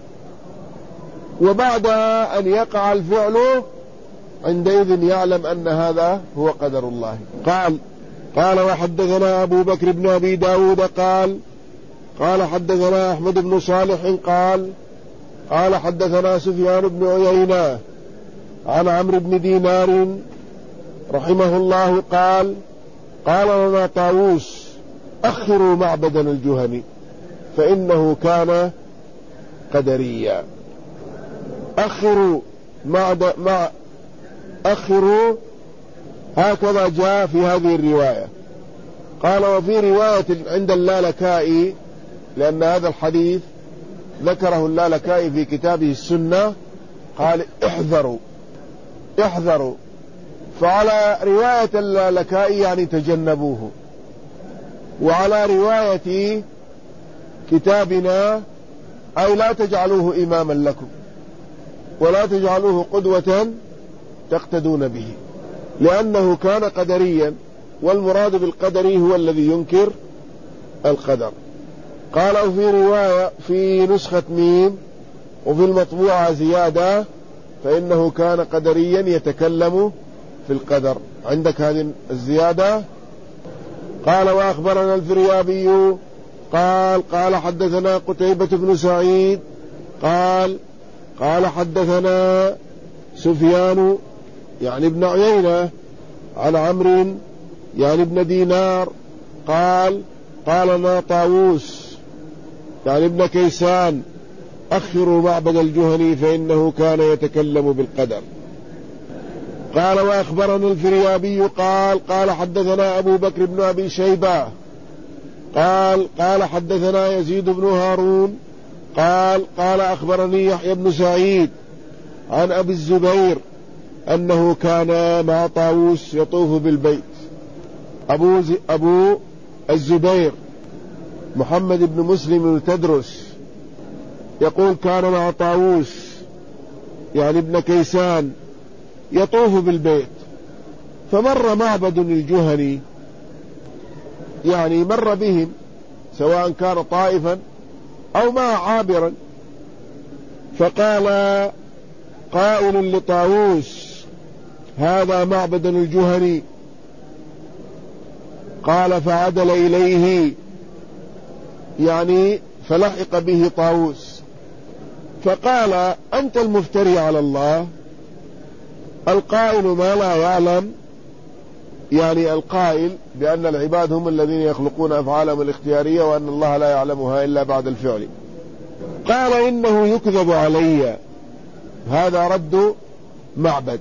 وبعد أن يقع الفعل عندئذ يعلم أن هذا هو قدر الله. قال قال وحدثنا أبو بكر بن أبي داود قال قال حدثنا أحمد بن صالح قال قال حدثنا سفيان بن عيينة عن عمرو بن دينار رحمه الله قال قال لنا طاووس أخروا معبدنا الجهني فإنه كان قدريا. أخروا مع مع أخروا هكذا جاء في هذه الرواية. قال وفي رواية عند اللالكائي، لأن هذا الحديث ذكره اللالكائي في كتابه السنة، قال احذروا احذروا، فعلى رواية اللالكائي يعني تجنبوه، وعلى رواية كتابنا أي لا تجعلوه إماما لكم ولا تجعلوه قدوة تقتدون به، لأنه كان قدريا، والمراد بالقدري هو الذي ينكر القدر. قالوا في رواية في نسخة ميم وفي المطبوعة زيادة، فإنه كان قدريا يتكلم في القدر. عندك هذه الزيادة؟ قال وأخبرنا الفريابي قال قال حدثنا قتيبة بن سعيد قال قال حدثنا سفيان يعني ابن عيينة عن عمرو يعني ابن دينار قال قال لنا طاووس يعني ابن كيسان أخروا معبد الجهني فإنه كان يتكلم بالقدر. قال وأخبرنا الفريابي قال قال حدثنا أبو بكر بن أبي شيبة قال قال حدثنا يزيد بن هارون قال قال أخبرني يحيى بن سعيد عن أبي الزبير أنه كان مع طاووس يطوف بالبيت. أبو, أبو الزبير محمد بن مسلم التدرس يقول كان مع طاووس يعني ابن كيسان يطوف بالبيت، فمر معبد الجهني يعني مر بهم سواء كان طائفا أو ما عابرا، فقال قائل لطاووس هذا معبد الجهني، قال فعدل إليه يعني فلحق به طاووس فقال أنت المفتري على الله، القائل ما لا يعلم، يعني القائل بأن العباد هم الذين يخلقون أفعالهم الاختيارية وأن الله لا يعلمها إلا بعد الفعل. قال إنه يكذب علي، هذا رد معبد.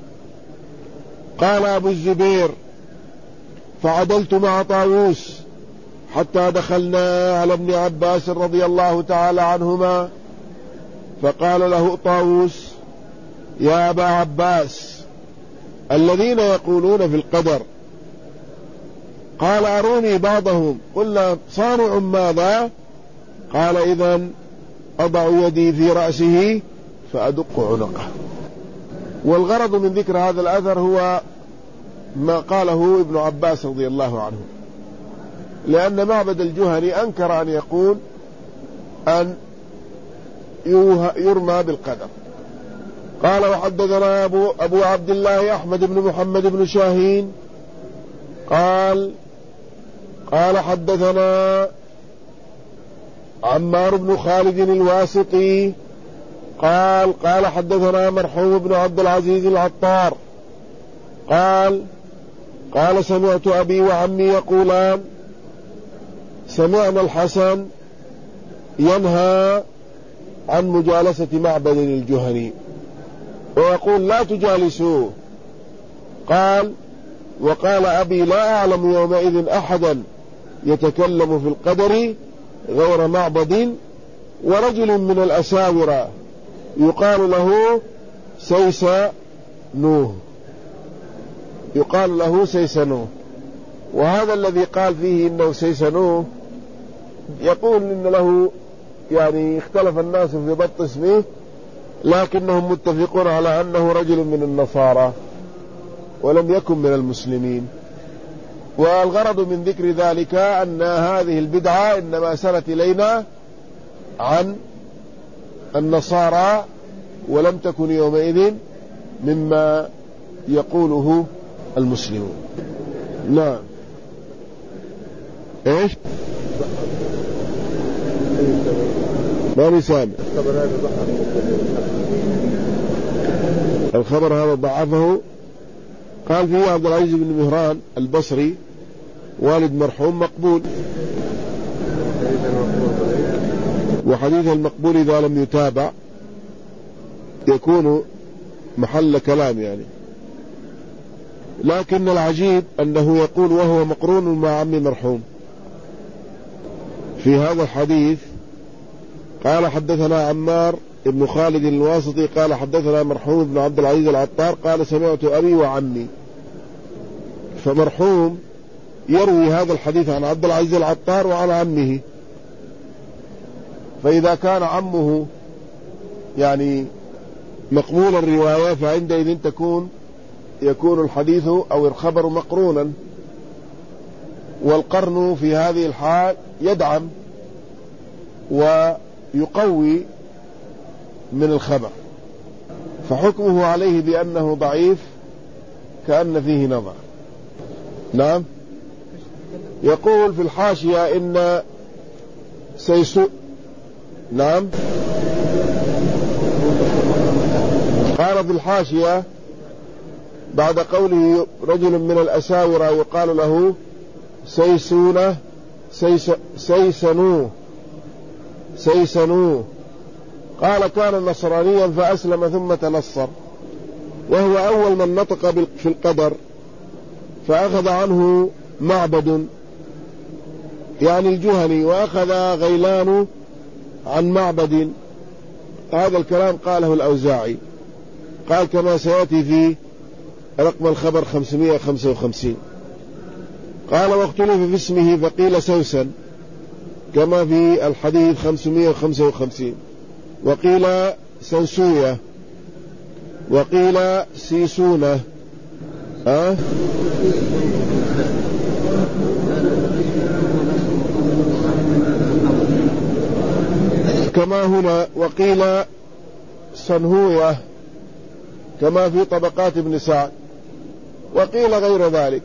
قال أبو الزبير فعدلت مع طاووس حتى دخلنا على ابن عباس رضي الله تعالى عنهما، فقال له طاووس يا أبا عباس الذين يقولون في القدر، قال أروني بعضهم، قلنا صانع ماذا؟ قال إذن أضع يدي في رأسه فأدق عنقه. والغرض من ذكر هذا الأثر هو ما قاله ابن عباس رضي الله عنه، لأن معبد الجهني أنكر أن يقول أن يرمى بالقدر. قال وحدثنا أبو, أبو عبد الله أحمد بن محمد بن شاهين قال قال حدثنا عمار بن خالد الواسطي قال قال حدثنا مرحوم بن عبد العزيز العطار قال قال سمعت أبي وعمي يقولان سمعنا الحسن ينهى عن مجالسة معبد الجهني ويقول لا تجالسوه. قال وقال أبي لا أعلم يومئذ أحدا يتكلم في القدر غير معبد ورجل من الأساورة يقال له سيسنوه يقال له سيسنوه وهذا الذي قال فيه إنه سيسنوه يقول إن له يعني اختلف الناس في ضبط اسمه، لكنهم متفقون على أنه رجل من النصارى ولم يكن من المسلمين. والغرض من ذكر ذلك أن هذه البدعة إنما سرت إلينا عن النصارى ولم تكن يومئذ مما يقوله المسلمون. نعم. ايش ما بيسامع الخبر هذا ضعفه. قال فيه عبد العزيز بن مهران البصري والد مرحوم مقبول، وحديث المقبول إذا لم يتابع يكون محل كلام يعني. لكن العجيب أنه يقول وهو مقرون مع عم مرحوم. في هذا الحديث قال حدثنا عمار ابن خالد الواسطي قال حدثنا مرحوم بن عبد العزيز العطار قال سمعت أبي وعمي. فمرحوم يروي هذا الحديث عن عبد العزيز العطار وعن عمه، فإذا كان عمه يعني مقبول الرواية فعندئذ تكون يكون الحديث أو الخبر مقرونا، والقرن في هذه الحال يدعم ويقوي من الخبر، فحكمه عليه بأنه ضعيف كأن فيه نظر. نعم. يقول في الحاشية إن سيسوء. نعم. قال في الحاشية بعد قوله رجل من الأساورة يقال له سيسونه سيس سيسنوه سيسنوه قال كان نصرانيا فأسلم ثم تنصر، وهو أول من نطق في القدر، فأخذ عنه معبد يعني الجهني، وأخذ غيلان عن معبد. هذا الكلام قاله الأوزاعي، قال كما سيأتي في رقم الخبر خمسمائة وخمسة وخمسين. قال واختلف في اسمه فقيل سوسن كما في الحديث خمسمائة وخمسة وخمسين، وقيل سنسوية، وقيل سيسونة. أه؟ كما هنا، وقيل سنهوية كما في طبقات ابن سعد، وقيل غير ذلك.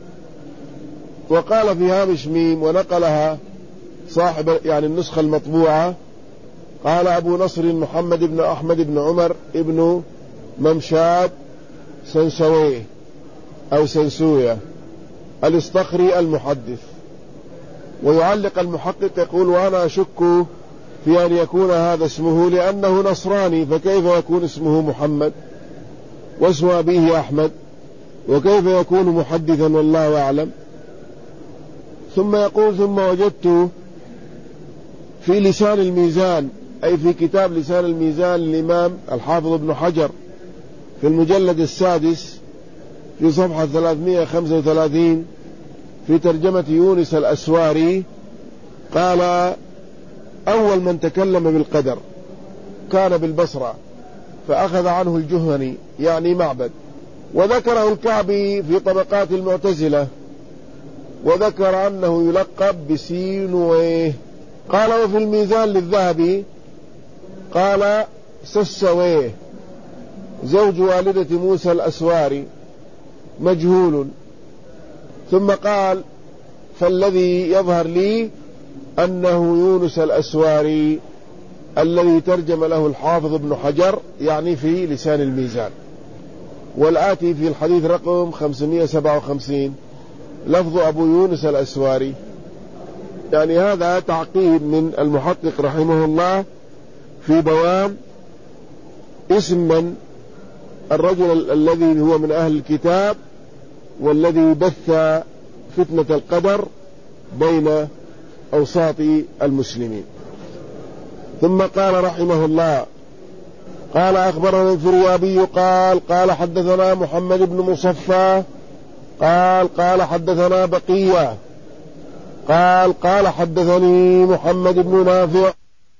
وقال في هامش ميم ونقلها صاحب يعني النسخة المطبوعة، قال أبو نصر محمد بن أحمد بن عمر ابن ممشاد سنسويه أو سنسوية الاصطخري المحدث. ويعلق المحقق يقول وأنا أشك في أن يكون هذا اسمه لأنه نصراني، فكيف يكون اسمه محمد واسم أبيه أحمد، وكيف يكون محدثا والله أعلم. ثم يقول ثم وجدت في لسان الميزان، أي في كتاب لسان الميزان للإمام الحافظ ابن حجر في المجلد السادس في صفحة ثلاثمائة وخمسة وثلاثين في ترجمة يونس الأسواري، قال أول من تكلم بالقدر كان بالبصرة فأخذ عنه الجهني يعني معبد، وذكره الكعبي في طبقات المعتزلة، وذكر أنه يلقب بسينويه. قال وفي الميزان للذهبي قال سسويه زوج والدة موسى الأسواري مجهول. ثم قال فالذي يظهر لي أنه يونس الأسواري الذي ترجم له الحافظ ابن حجر يعني في لسان الميزان. والآتي في الحديث رقم خمسمائة وسبعة وخمسين لفظ أبو يونس الأسواري. يعني هذا تعقيب من المحقق رحمه الله في بيان اسم من الرجل الذي هو من أهل الكتاب والذي بث فتنة القدر بين أوساط المسلمين. ثم قال رحمه الله قال أخبرنا الفريابي قال قال حدثنا محمد بن مصفى قال قال حدثنا بقية قال قال حدثني محمد بن نافع.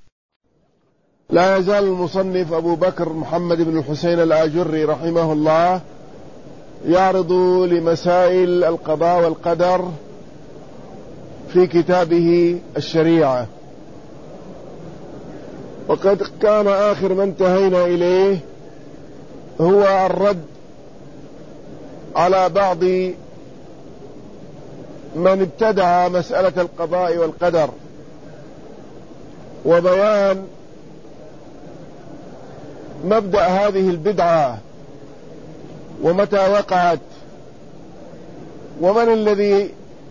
لا يزال المصنف أبو بكر محمد بن الحسين الآجري رحمه الله يعرض لمسائل القضاء والقدر في كتابه الشريعة، وقد كان آخر ما انتهينا إليه هو الرد على بعض من ابتدع مسألة القضاء والقدر، وبيان مبدأ هذه البدعة ومتى وقعت ومن الذي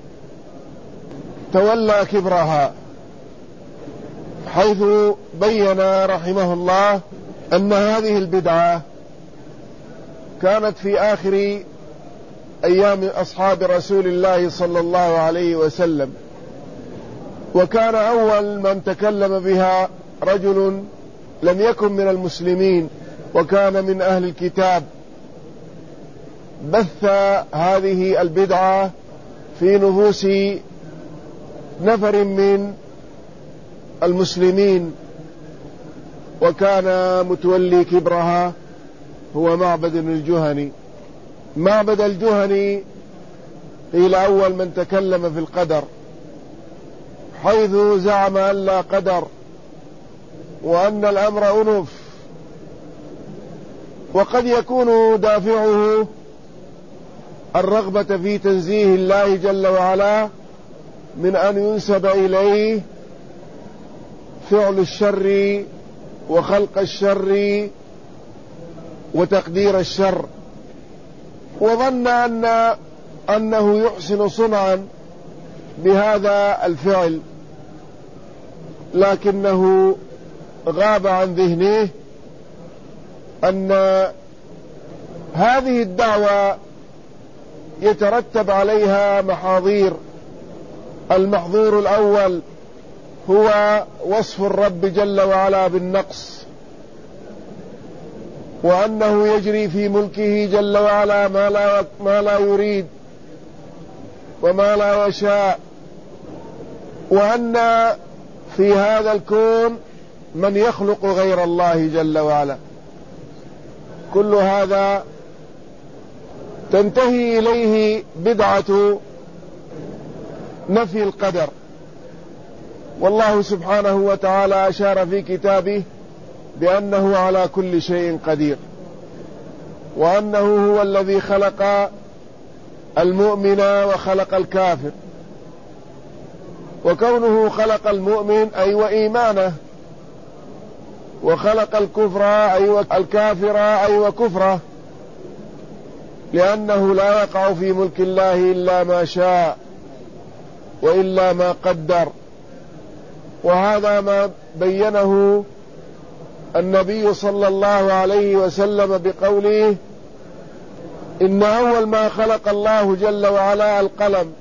تولى كبرها، حيث بين رحمه الله أن هذه البدعة كانت في آخر أيام أصحاب رسول الله صلى الله عليه وسلم، وكان أول من تكلم بها رجل لم يكن من المسلمين وكان من أهل الكتاب، بث هذه البدعة في نفوس نفر من المسلمين، وكان متولي كبرها هو معبد الجهني. معبد الجهني قيل أول من تكلم في القدر، حيث زعم أن لا قدر وأن الأمر أنف، وقد يكون دافعه الرغبة في تنزيه الله جل وعلا من أن ينسب إليه فعل الشر وخلق الشر وتقدير الشر، وظن أن أنه يحسن صنعا بهذا الفعل، لكنه غاب عن ذهنه أن هذه الدعوة يترتب عليها محاذير. المحظور الأول هو وصف الرب جل وعلا بالنقص، وأنه يجري في ملكه جل وعلا ما لا, ما لا يريد وما لا يشاء، وأن في هذا الكون من يخلق غير الله جل وعلا. كل هذا تنتهي إليه بدعة نفي القدر، والله سبحانه وتعالى أشار في كتابه بأنه على كل شيء قدير، وأنه هو الذي خلق المؤمن وخلق الكافر، وكونه خلق المؤمن أي وإيمانه، وخلق الكفر أي الكافر أي وكفره، لأنه لا يقع في ملك الله إلا ما شاء وإلا ما قدر. وهذا ما بينه النبي صلى الله عليه وسلم بقوله: إن أول ما خلق الله جل وعلا القلم،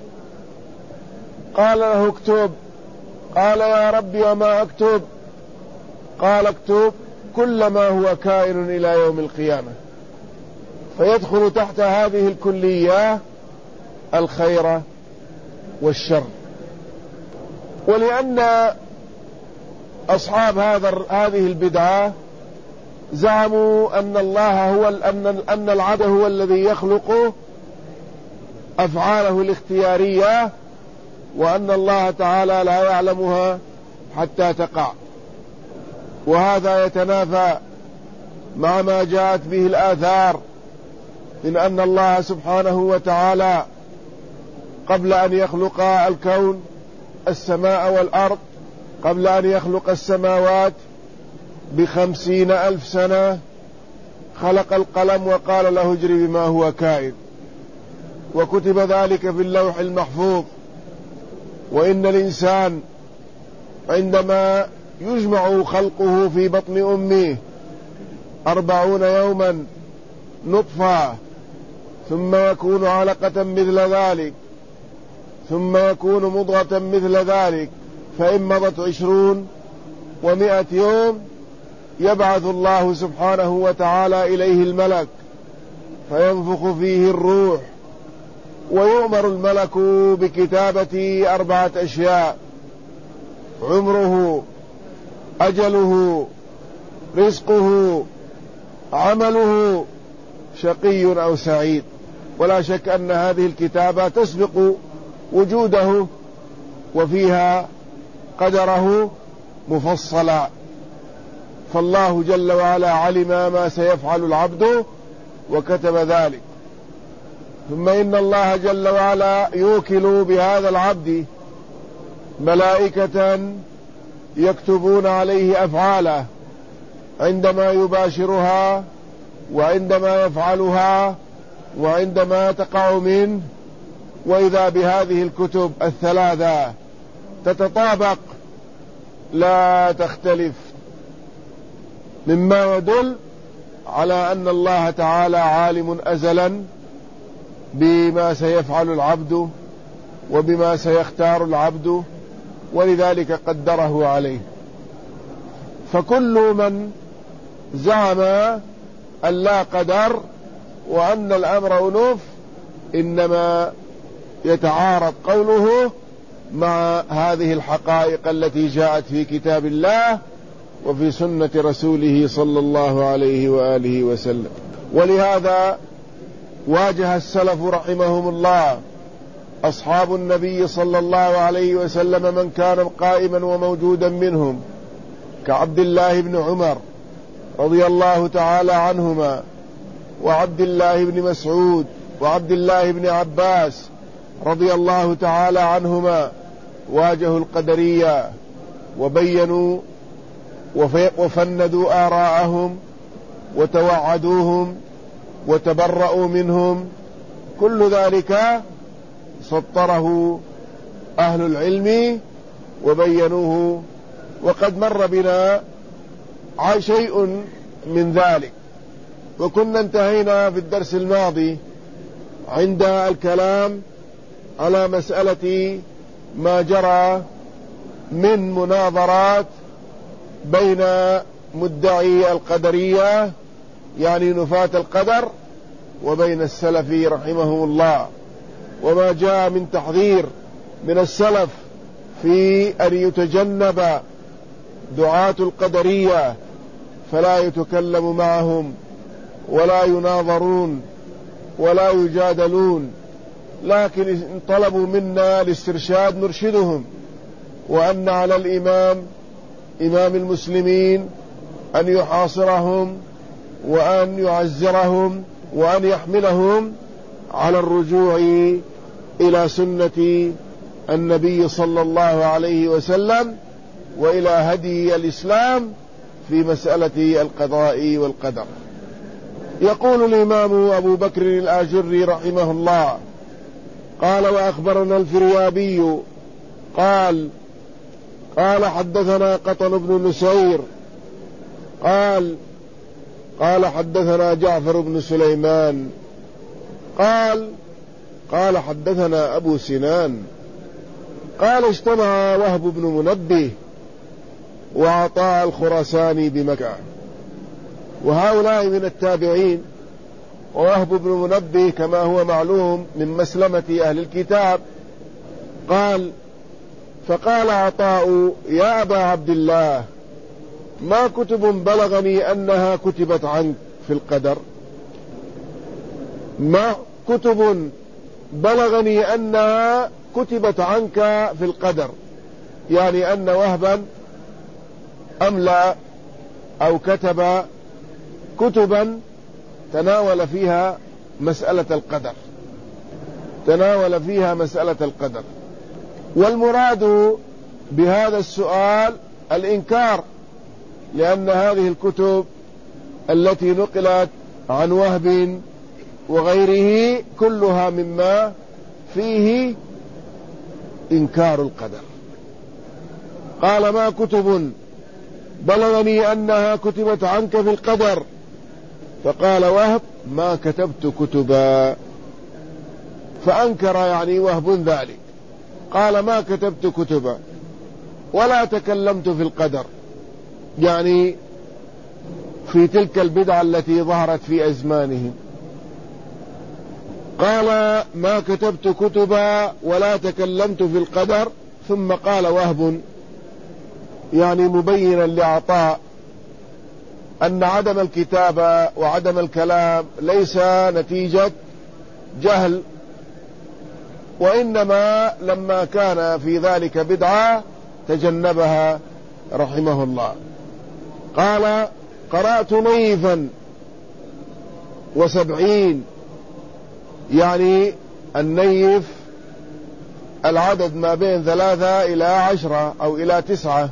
قال له اكتب، قال يا رب وما أكتب؟ قال اكتب كل ما هو كائن إلى يوم القيامة. فيدخل تحت هذه الكلية الخير والشر. ولأن أصحاب هذا هذه البدعة زعموا أن الله هو أن أن العبد هو الذي يخلق أفعاله الاختيارية، وأن الله تعالى لا يعلمها حتى تقع، وهذا يتنافى مع ما جاءت به الآثار من أن الله سبحانه وتعالى قبل أن يخلق الكون السماء والأرض، قبل أن يخلق السماوات بخمسين ألف سنة خلق القلم وقال له اجري بما هو كائن، وكتب ذلك في اللوح المحفوظ. وإن الإنسان عندما يجمع خلقه في بطن أمه أربعون يوما نطفة، ثم يكون علقة مثل ذلك، ثم يكون مضغة مثل ذلك، فإن مضت عشرون ومائة يوم يبعث الله سبحانه وتعالى إليه الملك فينفخ فيه الروح، ويؤمر الملك بكتابة أربعة أشياء: عمره، أجله، رزقه، عمله، شقي أو سعيد. ولا شك أن هذه الكتابة تسبق وجوده، وفيها قدره مفصلا، فالله جل وعلا علم ما سيفعل العبد وكتب ذلك. ثم إن الله جل وعلا يوكل بهذا العبد ملائكة يكتبون عليه أفعاله عندما يباشرها، وعندما يفعلها، وعندما تقع منه. وإذا بهذه الكتب الثلاثة تتطابق لا تختلف، مما يدل على أن الله تعالى عالم أزلا بما سيفعل العبد وبما سيختار العبد، ولذلك قدره عليه. فكل من زعم أن لا قدر وأن الأمر أنوف إنما يتعارض قوله مع هذه الحقائق التي جاءت في كتاب الله وفي سنة رسوله صلى الله عليه وآله وسلم. ولهذا واجه السلف رحمهم الله أصحاب النبي صلى الله عليه وسلم من كان قائما وموجودا منهم، كعبد الله بن عمر رضي الله تعالى عنهما، وعبد الله بن مسعود، وعبد الله بن عباس رضي الله تعالى عنهما. واجهوا القدرية وبينوا وفندوا آراءهم وتوعدوهم وتبرؤوا منهم. كل ذلك سطره أهل العلم وبينوه، وقد مر بنا شيء من ذلك. وكنا انتهينا في الدرس الماضي عند الكلام على مسألة ما جرى من مناظرات بين مدعي القدرية يعني نفاة القدر وبين السلف رحمه الله، وما جاء من تحذير من السلف في أن يتجنب دعاة القدرية فلا يتكلم معهم ولا يناظرون ولا يجادلون، لكن إن طلبوا منا الاسترشاد نرشدهم، وأن على الإمام إمام المسلمين أن يحاصرهم وأن يعزرهم وأن يحملهم على الرجوع إلى سنة النبي صلى الله عليه وسلم وإلى هدي الإسلام في مسألة القضاء والقدر. يقول الإمام أبو بكر الآجري رحمه الله قال: وأخبرنا الفريابي قال قال حدثنا قطن بن نسير قال قال حدثنا جعفر بن سليمان قال قال حدثنا أبو سنان قال اجتمع وهب بن منبه وعطاء الخراساني بمكة. وهؤلاء من التابعين، ووهب بن منبه كما هو معلوم من مسلمة أهل الكتاب. قال: فقال عطاء: يا أبا عبد الله، ما كتب بلغني أنها كتبت عنك في القدر؟ ما كتب بلغني أنها كتبت عنك في القدر، يعني أن وهبا أملى أو كتب كتبا تناول فيها مسألة القدر تناول فيها مسألة القدر. والمراد بهذا السؤال الإنكار، لأن هذه الكتب التي نقلت عن وهب وغيره كلها مما فيه إنكار القدر. قال: ما كتب بلغني أنها كتبت عنك في القدر؟ فقال وهب: ما كتبت كتبا. فأنكر يعني وهب ذلك، قال: ما كتبت كتبا ولا تكلمت في القدر، يعني في تلك البدعة التي ظهرت في أزمانهم. قال: ما كتبت كتبا ولا تكلمت في القدر. ثم قال وهب يعني مبينا لعطاء أن عدم الكتابة وعدم الكلام ليس نتيجة جهل، وإنما لما كان في ذلك بدعة تجنبها رحمه الله. قال: قرأت نيفا وسبعين، يعني النيف العدد ما بين ثلاثة إلى عشرة أو إلى تسعة،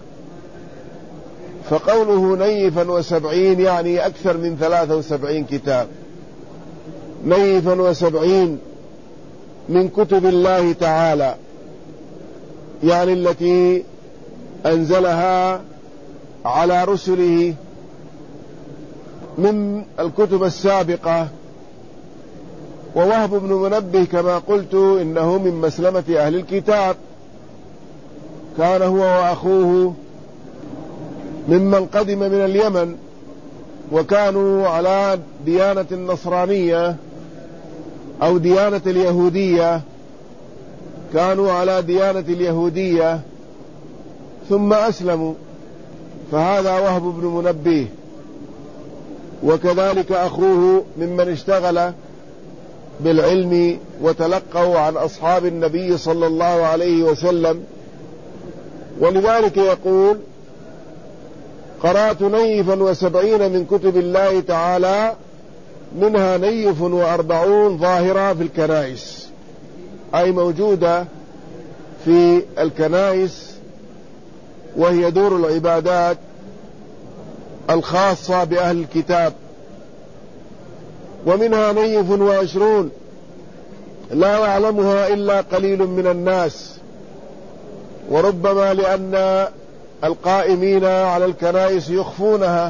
فقوله نيفا وسبعين يعني أكثر من ثلاثة وسبعين كتاب. نيفا وسبعين من كتب الله تعالى، يعني التي أنزلها على رسله من الكتب السابقة ووهب بن منبه كما قلت إنه من مسلمة أهل الكتاب، كان هو وأخوه ممن قدم من اليمن، وكانوا على ديانة النصرانية أو ديانة اليهودية، كانوا على ديانة اليهودية ثم أسلموا، فهذا وهب بن منبه. وكذلك أخوه ممن اشتغل بالعلم وتلقوا عن أصحاب النبي صلى الله عليه وسلم. ولذلك يقول: قرأت نيفا وسبعين من كتب الله تعالى، منها نيف وأربعون ظاهرة في الكنائس، أي موجودة في الكنائس، وهي دور العبادات الخاصة بأهل الكتاب. ومنها نيف وعشرون لا يعلمها إلا قليل من الناس، وربما لأن القائمين على الكنائس يخفونها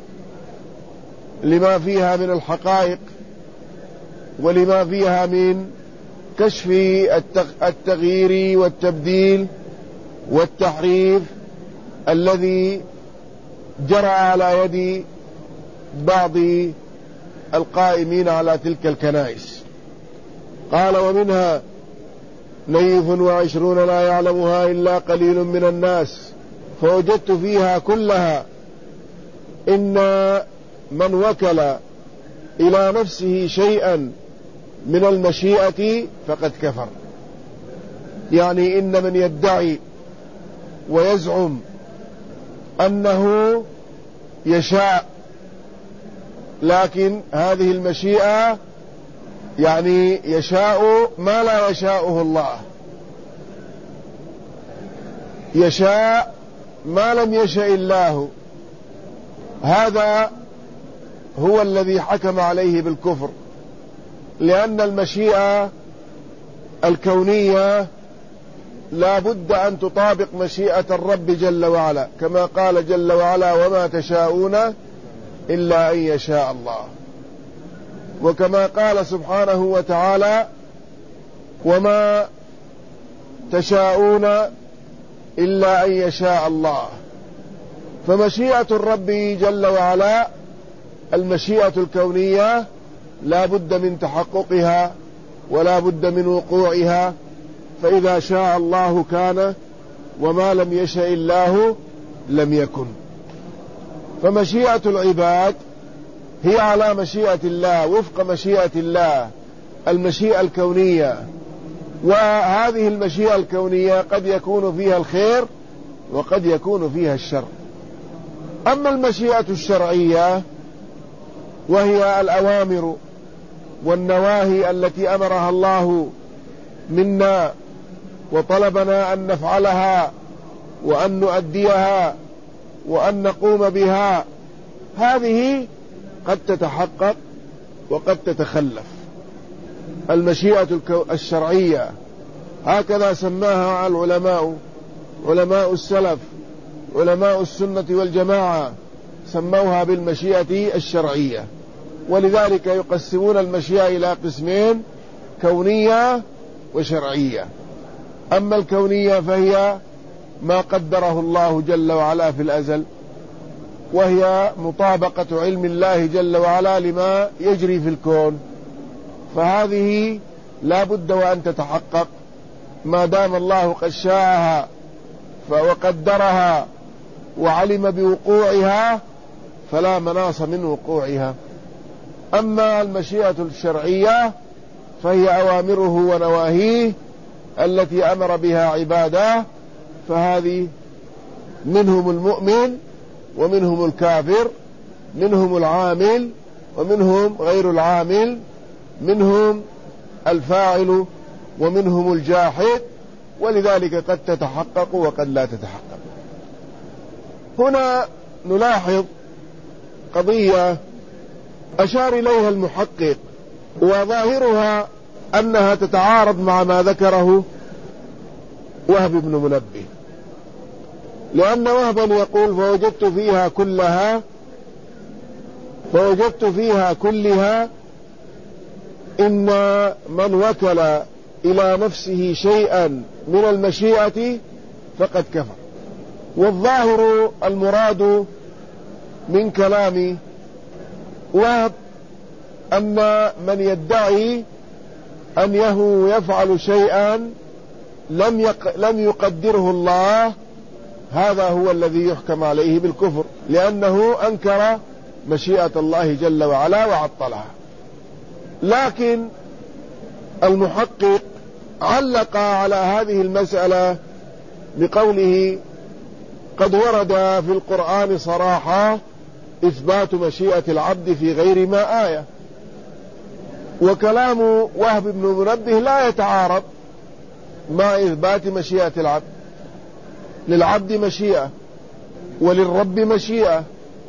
لما فيها من الحقائق ولما فيها من كشف التغيير والتبديل والتحريف الذي جرى على يد بعض القائمين على تلك الكنائس. قال: ومنها نيف وعشرون لا يعلمها إلا قليل من الناس، فوجدت فيها كلها إن من وكل إلى نفسه شيئا من المشيئة فقد كفر. يعني إن من يدعي ويزعم أنه يشاء، لكن هذه المشيئة يعني يشاء ما لا يشاءه الله، يشاء ما لم يشاء الله، هذا هو الذي حكم عليه بالكفر. لأن المشيئة الكونية لا بد أن تطابق مشيئة الرب جل وعلا، كما قال جل وعلا: وما تشاءون إلا أن يشاء الله. وكما قال سبحانه وتعالى: وما تشاءون إلا أن يشاء الله. فمشيئة الرب جل وعلا المشيئة الكونية لا بد من تحققها ولا بد من وقوعها، فإذا شاء الله كان، وما لم يشاء الله لم يكن. فمشيئة العباد هي على مشيئة الله، وفق مشيئة الله المشيئة الكونية. وهذه المشيئة الكونية قد يكون فيها الخير وقد يكون فيها الشر. أما المشيئة الشرعية وهي الأوامر والنواهي التي أمرها الله منا وطلبنا أن نفعلها وأن نؤديها وأن نقوم بها، هذه قد تتحقق وقد تتخلف. المشيئة الشرعية هكذا سماها العلماء، علماء السلف، علماء السنة والجماعة سموها بالمشيئة الشرعية. ولذلك يقسمون المشيئة إلى قسمين: كونية وشرعية. أما الكونية فهي ما قدره الله جل وعلا في الأزل، وهي مطابقة علم الله جل وعلا لما يجري في الكون، فهذه لا بد وأن تتحقق ما دام الله قد شاءها وقدرها وعلم بوقوعها، فلا مناص من وقوعها. أما المشيئة الشرعية فهي أوامره ونواهيه التي أمر بها عباده، فهذه منهم المؤمن ومنهم الكافر، منهم العامل ومنهم غير العامل، منهم الفاعل ومنهم الجاحد، ولذلك قد تتحقق وقد لا تتحقق. هنا نلاحظ قضية أشار إليها المحقق، وظاهرها أنها تتعارض مع ما ذكره وهب بن منبه، لأن وهبا يقول: فوجدت فيها كلها فوجدت فيها كلها إن من وكل إلى نفسه شيئا من المشيئة فقد كفر. والظاهر المراد من كلام وهب أن من يدعي أنه يفعل شيئا لم يق... لم يقدره الله، هذا هو الذي يحكم عليه بالكفر، لأنه أنكر مشيئة الله جل وعلا وعطلها. لكن المحقق علق على هذه المسألة بقوله: قد ورد في القرآن صراحة إثبات مشيئة العبد في غير ما آية. وكلام وهب بن منبه لا يتعارض مع إثبات مشيئة العبد. للعبد مشيئة وللرب مشيئة،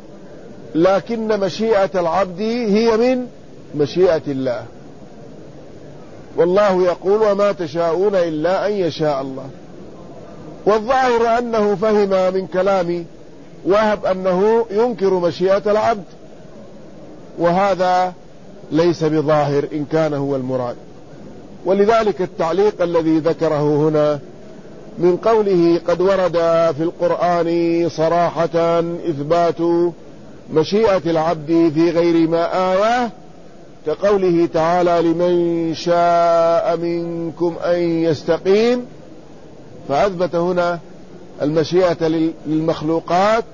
لكن مشيئة العبد هي من مشيئة الله. والله يقول: وما تشاءون إلا أن يشاء الله. والظاهر أنه فهم من كلام وهب أنه ينكر مشيئة العبد، وهذا ليس بظاهر إن كان هو المراد. ولذلك التعليق الذي ذكره هنا من قوله: قد ورد في القرآن صراحة إثبات مشيئة العبد في غير ما آية، كقوله تعالى: لمن شاء منكم أن يستقيم، فأثبت هنا المشيئة للمخلوقات: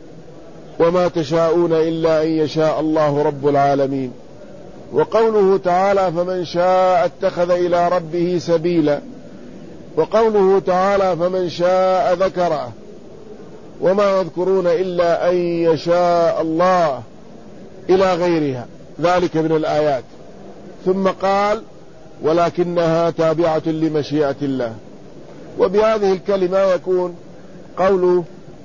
وما تشاءون إلا أن يشاء الله رب العالمين. وقوله تعالى: فمن شاء اتخذ إلى ربه سبيلا. وقوله تعالى: فمن شاء ذكره. وما يذكرون إلا أن يشاء الله، إلى غيرها ذلك من الآيات. ثم قال: ولكنها تابعة لمشيئة الله. وبهذه الكلمة يكون قول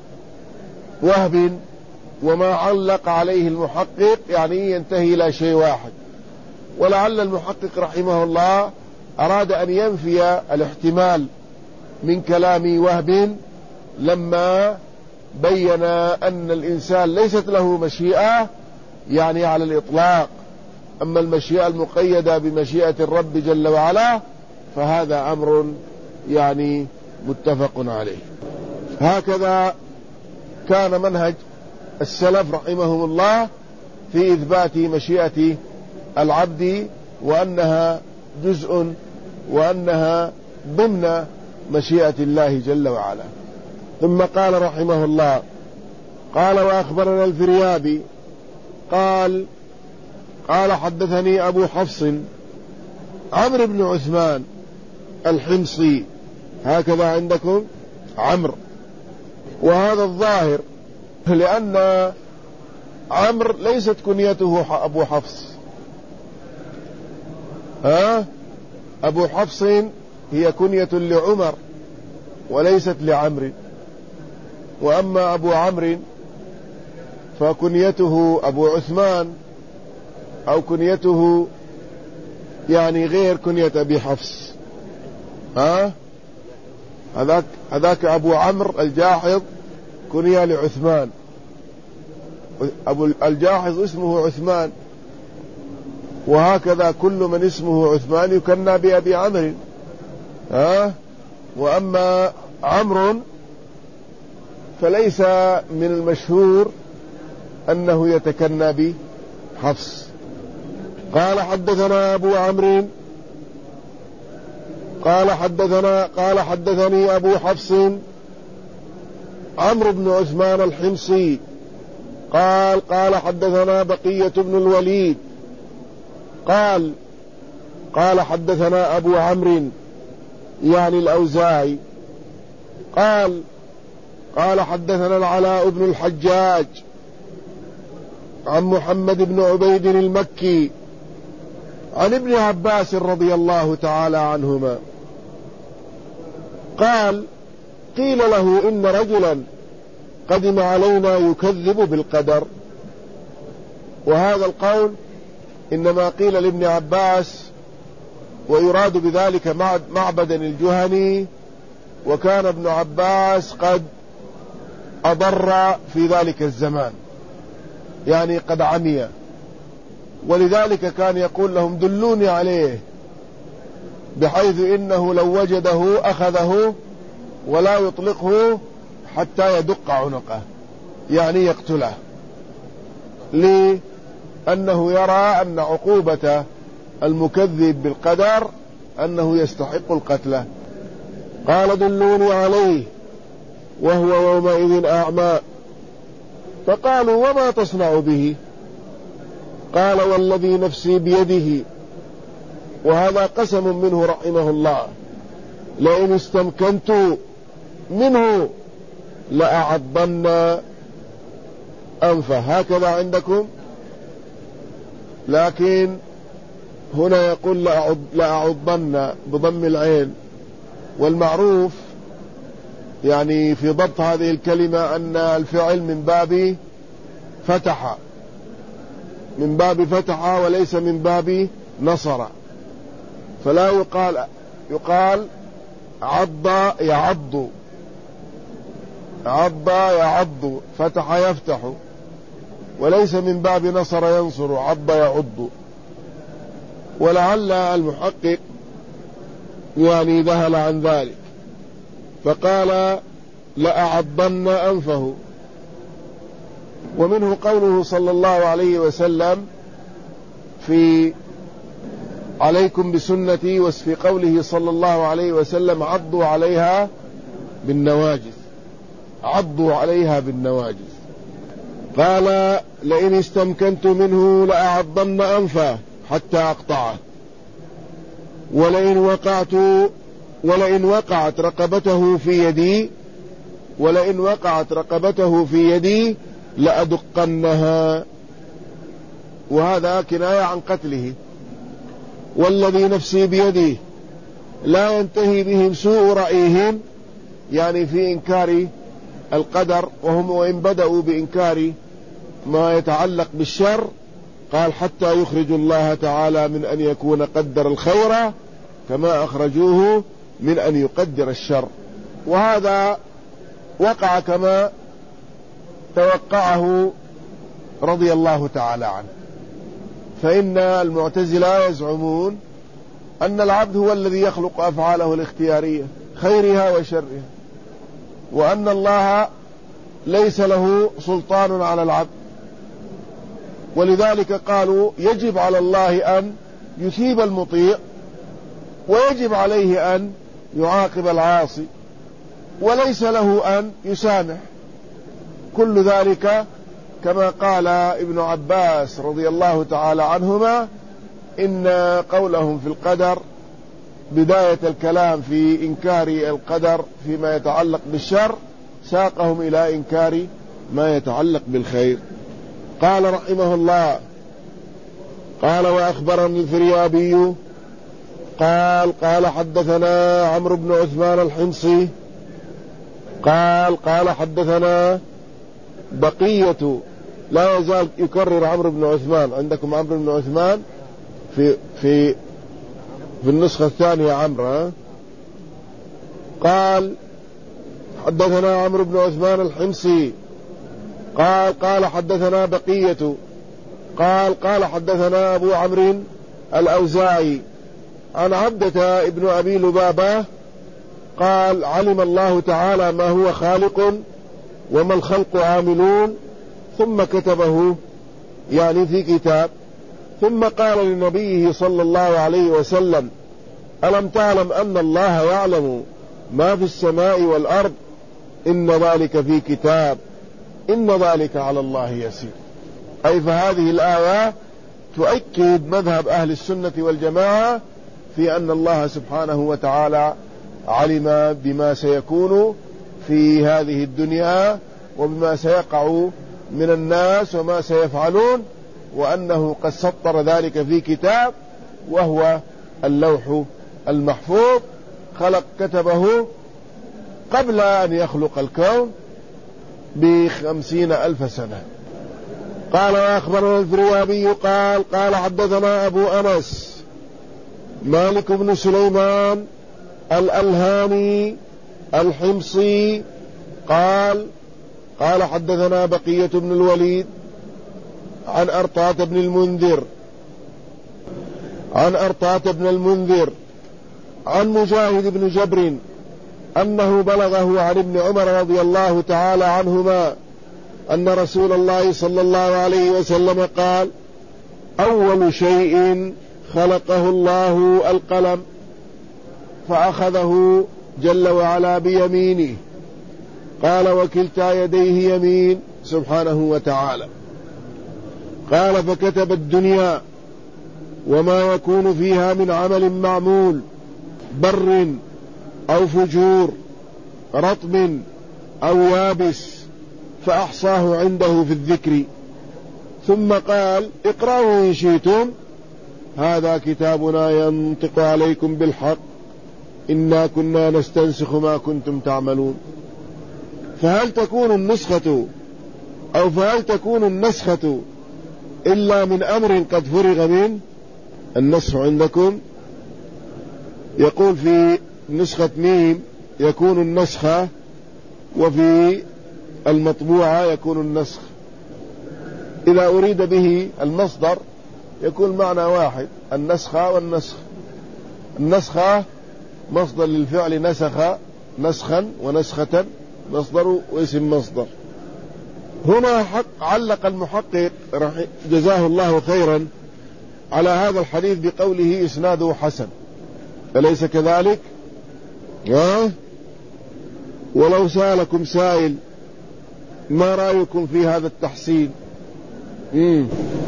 وهب وما علق عليه المحقق يعني ينتهي إلى شيء واحد. ولعل المحقق رحمه الله أراد أن ينفي الاحتمال من كلام وهب لما بين أن الإنسان ليست له مشيئة يعني على الإطلاق، أما المشيئة المقيدة بمشيئة الرب جل وعلا فهذا أمر يعني متفق عليه. هكذا كان منهج السلف رحمهم الله في إثبات مشيئة العبد، وأنها جزء وأنها ضمن مشيئة الله جل وعلا. ثم قال رحمه الله: قال: وأخبرنا الفريابي قال قال حدثني أبو حفص عمرو بن عثمان الحمصي، هكذا عندكم عمرو، وهذا الظاهر لأن عمرو ليست كنيته أبو حفص. ها أبو حفص هي كنية لعمر وليست لعمرو. وأما أبو عمرو فكنيته أبو عثمان، أو كنيته يعني غير كنية أبي حفص. ها هذاك هذاك أبو عمرو الجاحظ كنية لعثمان، أبو الجاحظ اسمه عثمان، وهكذا كل من اسمه عثمان يكنى بأبي عمرو. ها وأما عمرو فليس من المشهور أنه يتكنى بحفص. قال: حدثنا أبو عمرو قال حدثنا قال حدثني أبو حفص عمرو بن عثمان الحمصي قال قال حدثنا بقية بن الوليد قال قال حدثنا أبو عمرو يعني الأوزاعي قال قال حدثنا العلاء بن الحجاج عن محمد بن عبيد المكي عن ابن عباس رضي الله تعالى عنهما قال: قيل له: إن رجلا قدم علينا يكذب بالقدر. وهذا القول إنما قيل لابن عباس، ويراد بذلك معبد الجهني، وكان ابن عباس قد أضر في ذلك الزمان، يعني قد عمي. ولذلك كان يقول لهم دلوني عليه، بحيث إنه لو وجده أخذه ولا يطلقه حتى يدق عنقه، يعني يقتله، لأنه يرى أن عقوبة المكذب بالقدر أنه يستحق القتل. قال دلوني عليه وهو يومئذ أعمى. فقالوا وما تصنع به؟ قال والذي نفسي بيده، وهذا قسم منه رحمه الله، لئن استمكنت منه لأعضن أنفه. هكذا عندكم، لكن هنا يقول لأعضن بضم العين. والمعروف يعني في ضبط هذه الكلمة أن الفعل من باب فتح، من باب فتح وليس من باب نصر، فلا يقال يقال عض يعض، عض يعض، فتح يفتح، وليس من باب نصر ينصر، عض يعض. ولعل المحقق يعني ذهل عن ذلك فقال لأعضن أنفه. ومنه قوله صلى الله عليه وسلم في عليكم بسنتي، وفي قوله صلى الله عليه وسلم عضوا عليها بالنواجذ، عضوا عليها بالنواجذ. قال لئن استمكنت منه لأعضن أنفه حتى أقطعه، ولئن وقعت ولئن وقعت رقبته في يدي ولئن وقعت رقبته في يدي لأدقنها. وهذا كناية عن قتله. والذي نفسي بيده لا ينتهي بهم سوء رأيهم، يعني في إنكار القدر، وهم وإن بدأوا بإنكار ما يتعلق بالشر، قال حتى يخرج الله تعالى من أن يكون قدر الخير كما أخرجوه من أن يقدر الشر. وهذا وقع كما توقعه رضي الله تعالى عنه. فإن المعتزلة يزعمون أن العبد هو الذي يخلق أفعاله الاختيارية خيرها وشرها، وأن الله ليس له سلطان على العبد، ولذلك قالوا يجب على الله أن يثيب المطيع، ويجب عليه أن يعاقب العاصي، وليس له أن يسامح. كل ذلك كما قال ابن عباس رضي الله تعالى عنهما إن قولهم في القدر بداية الكلام في إنكار القدر فيما يتعلق بالشر ساقهم إلى إنكار ما يتعلق بالخير. قال رحمه الله قال وأخبرني الفريابي قال قال حدثنا عمرو بن عثمان الحمصي قال قال حدثنا بقية، لا يزال يكرر عمرو بن عثمان. عندكم عمرو بن عثمان في في في النسخة الثانية عمرو. قال حدثنا عمرو بن عثمان الحمصي قال قال حدثنا بقية قال قال حدثنا أبو عمرو الأوزاعي عن عبدة ابن أبي لبابة قال علم الله تعالى ما هو خالق وما الخلق عاملون، ثم كتبه يعني في كتاب، ثم قال لنبيه صلى الله عليه وسلم ألم تعلم أن الله يعلم ما في السماء والأرض، إن ذلك في كتاب، إن ذلك على الله يسير. أي فهذه الآية تؤكد مذهب أهل السنة والجماعة في أن الله سبحانه وتعالى علم بما سيكون في هذه الدنيا وبما سيقع من الناس وما سيفعلون، وأنه قد سطر ذلك في كتاب وهو اللوح المحفوظ، خلق كتبه قبل أن يخلق الكون بخمسين ألف سنة. قال وأخبرنا الفريابي قال قال حدثنا أبو أنس مالك بن سليمان الألهاني الحمصي قال قال حدثنا بقية بن الوليد عن أرطاة بن المنذر عن أرطاة بن المنذر عن مجاهد بن جبر أنه بلغه عن ابن عمر رضي الله تعالى عنهما أن رسول الله صلى الله عليه وسلم قال: أول شيء خلقه الله القلم، فأخذه جل وعلا بيمينه، قال: وكلتا يديه يمين سبحانه وتعالى. قال: فكتب الدنيا وما يكون فيها من عمل معمول، بر أو فجور، رطب أو يابس، فأحصاه عنده في الذكر، ثم قال: اقرأوا إن شئتم، هذا كتابنا ينطق عليكم بالحق، إنا كنا نستنسخ ما كنتم تعملون. فهل تكون النسخة أو فهل تكون النسخة إلا من أمر قد فرغ منه؟ النسخ عندكم يقول في نسخة ميم يكون النسخة، وفي المطبوعة يكون النسخ. إذا أريد به المصدر يكون معنى واحد، النسخة والنسخ. النسخة مصدر للفعل نسخ، نسخا ونسخة، مصدر واسم مصدر. هنا حق علق المحقق جزاه الله خيرا على هذا الحديث بقوله إسناده حسن، أليس كذلك؟ آه؟ ولو سألكم سائل ما رأيكم في هذا التحسين؟ مم.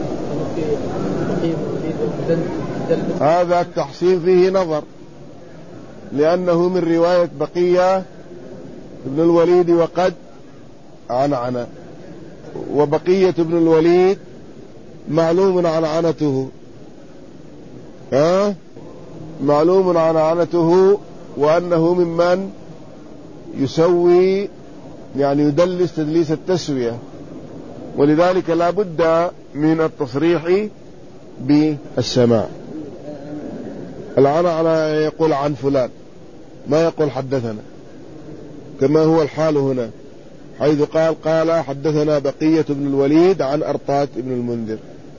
هذا التحسين فيه نظر، لأنه من رواية بقية ابن الوليد وقد عنعن، وبقية ابن الوليد معلوم عنعنته، ها معلوم عنعنته، وأنه ممن يسوي يعني يدلس تدليس التسوية، ولذلك لا بد من التصريح بالسماع. العنعنة يقول عن فلان، ما يقول حدثنا، كما هو الحال هنا، حيث قال قال حدثنا بقية بن الوليد عن أرطاة بن المنذر.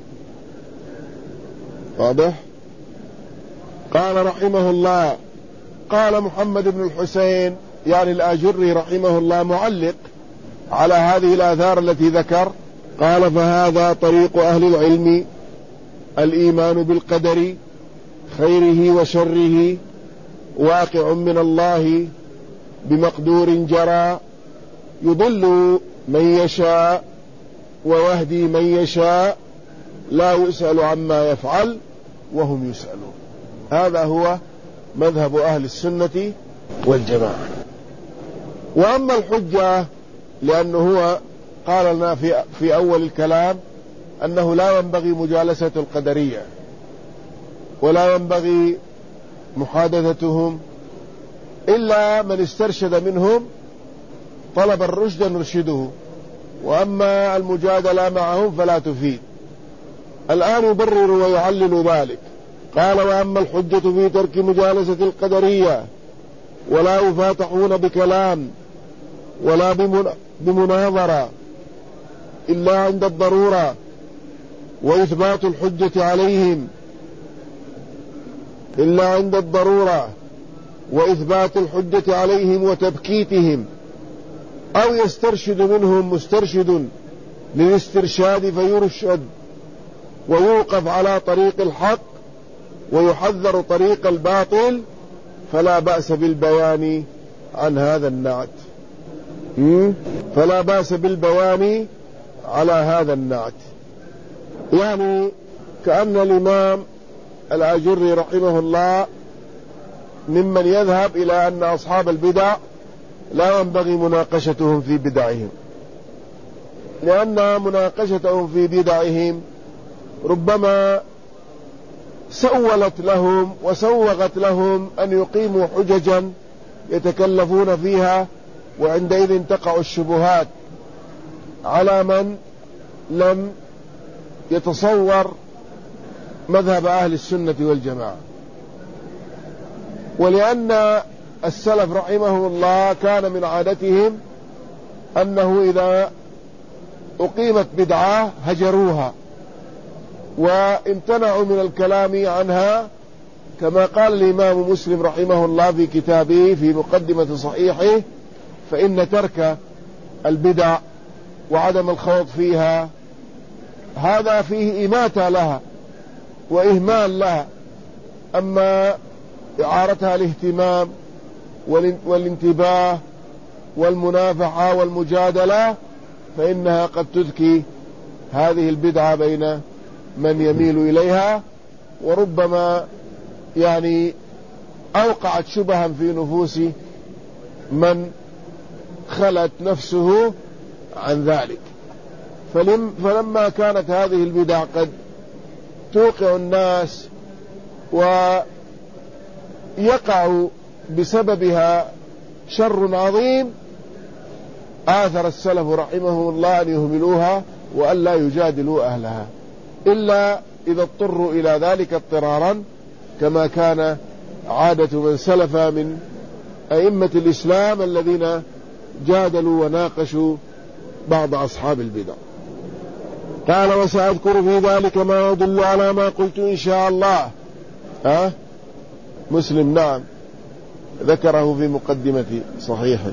واضح؟ قال رحمه الله: قال محمد بن الحسين يعني الآجري رحمه الله معلق على هذه الآثار التي ذكر، قال: فهذا طريق أهل العلم، الإيمان بالقدر خيره وشره واقع من الله بمقدور جرى، يضل من يشاء ويهدي من يشاء، لا يسأل عما يفعل وهم يسألون. هذا هو مذهب أهل السنة والجماعة. وأما الحجة، لأنه هو قال لنا في, في أول الكلام أنه لا ينبغي مجالسة القدرية ولا ينبغي محادثتهم إلا من استرشد منهم طلب الرشد نرشده، وأما المجادلة معهم فلا تفيد. الآن يبرر ويعلل ذلك، قال: وأما الحجة في ترك مجالسة القدرية، ولا يفاتحون بكلام ولا بمناظرة إلا عند الضرورة، وإثبات الحجة عليهم إلا عند الضرورة وإثبات الحجة عليهم وتبكيتهم، أو يسترشد منهم مسترشد للاسترشاد فيرشد ويوقف على طريق الحق ويحذر طريق الباطل، فلا بأس بالبيان عن هذا النعت. فلا بأس بالبيان على هذا النعت. يعني كأن الإمام الآجري رحمه الله ممن يذهب إلى أن أصحاب البدع لا ينبغي مناقشتهم في بدعهم، لأن مناقشتهم في بدعهم ربما سولت لهم وسوغت لهم أن يقيموا حججا يتكلفون فيها، وعندئذ تقع الشبهات على من لم يتصور مذهب أهل السنة والجماعة. ولأن السلف رحمه الله كان من عادتهم أنه إذا أقيمت بدعة هجروها وامتنعوا من الكلام عنها، كما قال الإمام مسلم رحمه الله في كتابه في مقدمة صحيحه: فإن ترك البدع وعدم الخوض فيها هذا فيه إماتة لها وإهمال لها، أما إعارتها الاهتمام والانتباه والمنافحة والمجادلة فإنها قد تذكي هذه البدعة بين من يميل إليها، وربما يعني أوقعت شبها في نفوس من خلت نفسه عن ذلك. فلم فلما كانت هذه البدع قد توقع الناس ويقع بسببها شر عظيم، آثر السلف رحمهم الله أن يهملوها وأن لا يجادلوا أهلها إلا إذا اضطروا إلى ذلك اضطرارا، كما كان عادة من سلف من أئمة الإسلام الذين جادلوا وناقشوا بعض أصحاب البدع. قال: وسأذكر في ذلك ما يدل على ما قلت إن شاء الله. ها؟ مسلم نعم ذكره في مقدمة صحيحه.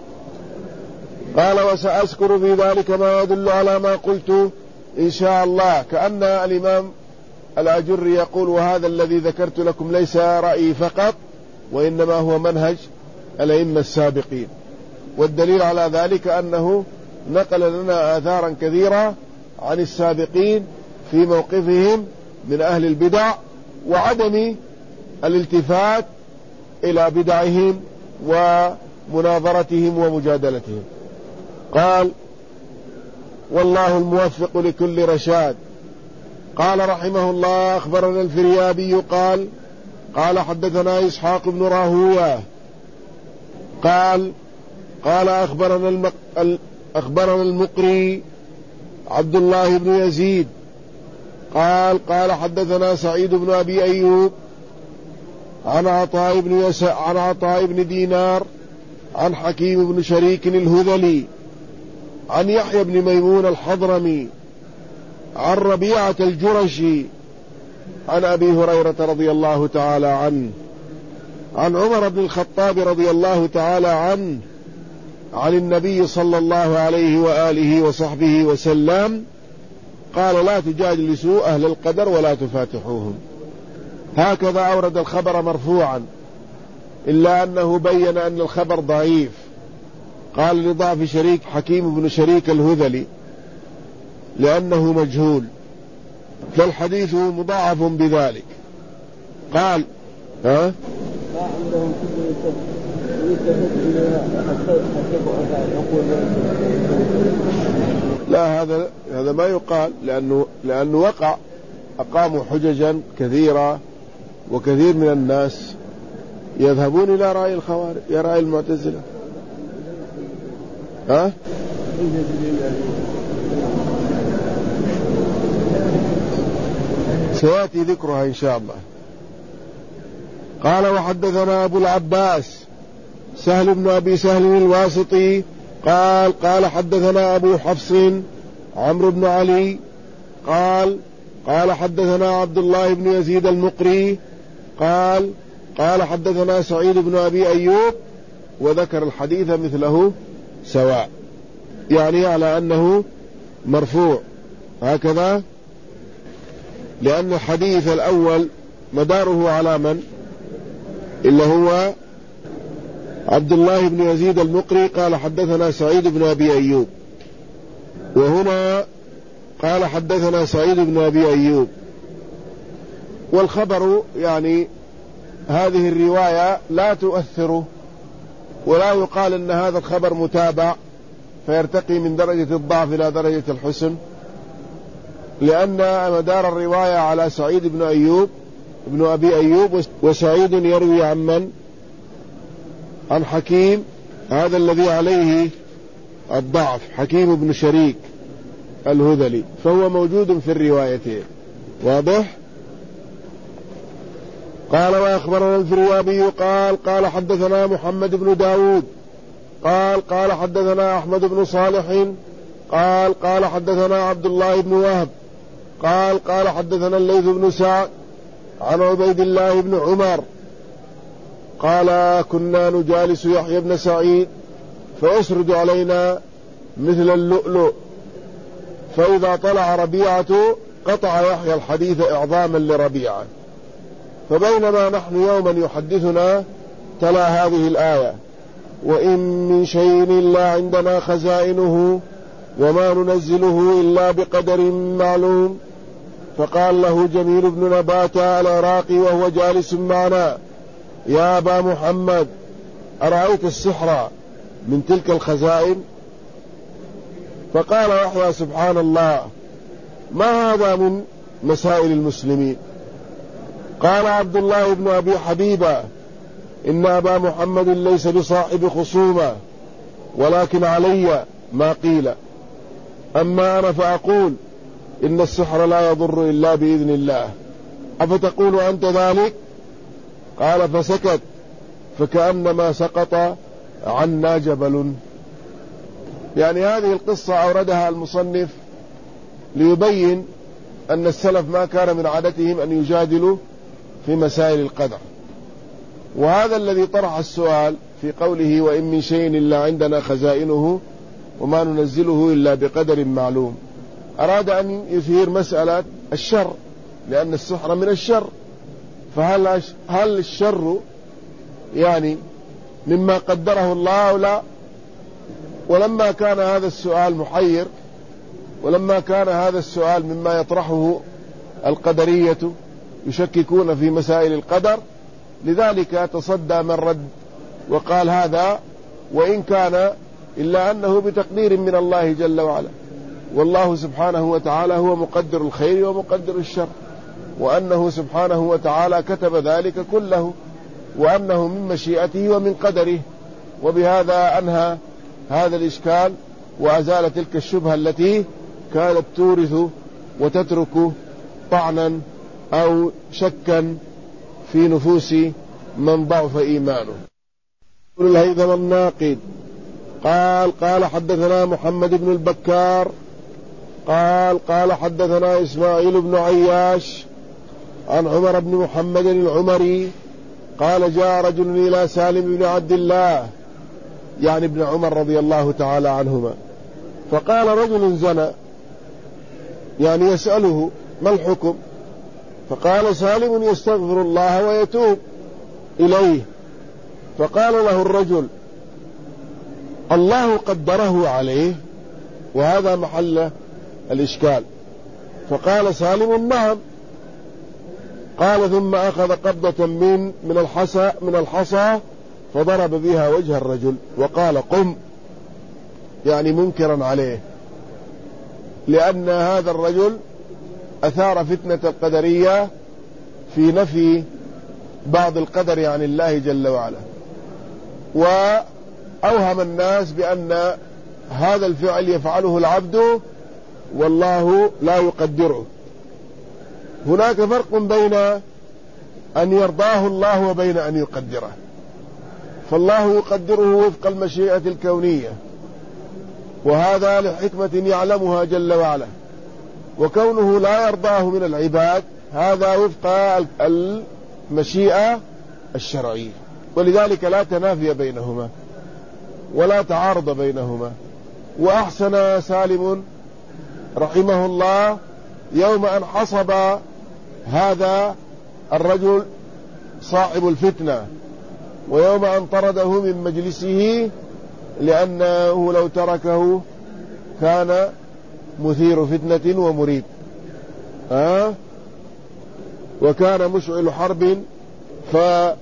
قال: وسأذكر في ذلك ما يدل على ما قلت إن شاء الله، كأن الإمام الأجري يقول: وهذا الذي ذكرت لكم ليس رأيي فقط، وإنما هو منهج الأئمة السابقين. والدليل على ذلك أنه نقل لنا آثارا كثيرة عن السابقين في موقفهم من أهل البدع وعدم الالتفات إلى بدعهم ومناظرتهم ومجادلتهم. قال: والله الموفق لكل رشاد. قال رحمه الله: أخبرنا الفريابي قال قال حدثنا إسحاق بن راهويه قال قال أخبرنا, المق... أخبرنا المقري عبد الله بن يزيد قال قال حدثنا سعيد بن أبي أيوب عن عطاء بن يس... عن عطاء بن دينار عن حكيم بن شريك الهذلي عن يحيى بن ميمون الحضرمي عن ربيعة الجرشي عن أبي هريرة رضي الله تعالى عنه عن عمر بن الخطاب رضي الله تعالى عنه عن النبي صلى الله عليه وآله وصحبه وسلم قال: لا تجالسوا أهل القدر ولا تفاتحوهم. هكذا أورد الخبر مرفوعا، إلا أنه بين أن الخبر ضعيف. قال: لضعف شريك حكيم بن شريك الهذلي لأنه مجهول، فالحديث مضاعف بذلك. قال: ها؟ عندهم لا، هذا هذا ما يقال، لأنه لأنه وقع أقاموا حججا كثيرة، وكثير من الناس يذهبون إلى رأي الخوارج يا رأي المعتزلة. ها؟ سيأتي ذكرها إن شاء الله. قال: وحدثنا أبو العباس سهل بن أبي سهل الواسطي قال قال حدثنا أبو حفص عمرو بن علي قال قال حدثنا عبد الله بن يزيد المقري قال قال حدثنا سعيد بن أبي أيوب، وذكر الحديث مثله سواء، يعني على أنه مرفوع هكذا، لأن الحديث الأول مداره على من؟ إلا هو عبد الله بن يزيد المقري قال حدثنا سعيد بن أبي أيوب، وهنا قال حدثنا سعيد بن أبي أيوب. والخبر يعني هذه الرواية لا تؤثر، ولا يقال أن هذا الخبر متابع فيرتقي من درجة الضعف إلى درجة الحسن، لأن مدار الرواية على سعيد بن أيوب ابن أبي أيوب، وسعيد يروي عن من؟ عن حكيم، هذا الذي عليه الضعف، حكيم بن شريك الهذلي، فهو موجود في الروايتين. واضح؟ قال: وأخبرنا الفريابي قال قال حدثنا محمد بن داود قال قال حدثنا أحمد بن صالح قال قال حدثنا عبد الله بن وهب قال قال حدثنا الليث بن سعد عن عبيد الله بن عمر قال كنا نجالس يحيى بن سعيد فيسرد علينا مثل اللؤلؤ، فإذا طلع ربيعة قطع يحيى الحديث إعظاما لربيعة، فبينما نحن يوما يحدثنا تلا هذه الآية: وإن من شيء إلا عندنا خزائنه وما ننزله إلا بقدر معلوم. فقال له جميل بن نباتة العراقي وهو جالس معنا: يا أبا محمد، أرأيت السحر من تلك الخزائن؟ فقال يحيى: سبحان الله، ما هذا من مسائل المسلمين. قال عبد الله بن أبي حبيبة: إن أبا محمد ليس بصاحب خصومة، ولكن علي ما قيل، أما أنا فأقول إن السحر لا يضر إلا بإذن الله، أفتقول أنت ذلك؟ قال فسكت، فكأنما سقط عنا جبل. يعني هذه القصة أوردها المصنف ليبين أن السلف ما كان من عادتهم أن يجادلوا في مسائل القدر، وهذا الذي طرح السؤال في قوله: وإن من شيء إلا عندنا خزائنه وما ننزله إلا بقدر معلوم. أراد أن يثير مسألة الشر، لأن السحر من الشر، فهل هل الشر يعني مما قدره الله أو لا؟ ولما كان هذا السؤال محير، ولما كان هذا السؤال مما يطرحه القدرية يشككون في مسائل القدر، لذلك تصدى من رد وقال هذا وإن كان إلا أنه بتقدير من الله جل وعلا، والله سبحانه وتعالى هو مقدر الخير ومقدر الشر، وأنه سبحانه وتعالى كتب ذلك كله، وأنه من مشيئته ومن قدره. وبهذا أنهى هذا الإشكال وأزال تلك الشبهة التي كانت تورث وتترك طعنا أو شكا في نفوس من ضعف إيمانه. الهيثم الناقد قال قال حدثنا محمد بن البكار قال قال حدثنا إسماعيل بن عياش عن عمر بن محمد العمري قال جاء رجل إلى سالم بن عبد الله، يعني ابن عمر رضي الله تعالى عنهما، فقال رجل زنى، يعني يسأله ما الحكم؟ فقال سالم يستغفر الله ويتوب إليه. فقال له الرجل: الله قدره عليه؟ وهذا محل الإشكال. فقال سالم: نعم. قال ثم أخذ قبضة من من الحصى من الحصى فضرب بها وجه الرجل وقال: قم، يعني منكرا عليه، لأن هذا الرجل أثار فتنة القدرية في نفي بعض القدر عن الله جل وعلا، وأوهم الناس بأن هذا الفعل يفعله العبد والله لا يقدره. هناك فرق بين أن يرضاه الله وبين أن يقدره، فالله يقدره وفق المشيئة الكونية، وهذا لحكمة يعلمها جل وعلا، وكونه لا يرضاه من العباد هذا وفق المشيئة الشرعية، ولذلك لا تنافي بينهما ولا تعارض بينهما. وأحسن سالم رحمه الله يوم أن حصب هذا الرجل صاحب الفتنة، ويوم أن طرده من مجلسه، لأنه لو تركه كان مثير فتنة ومريب، أه؟ وكان مشعل حرب، فرد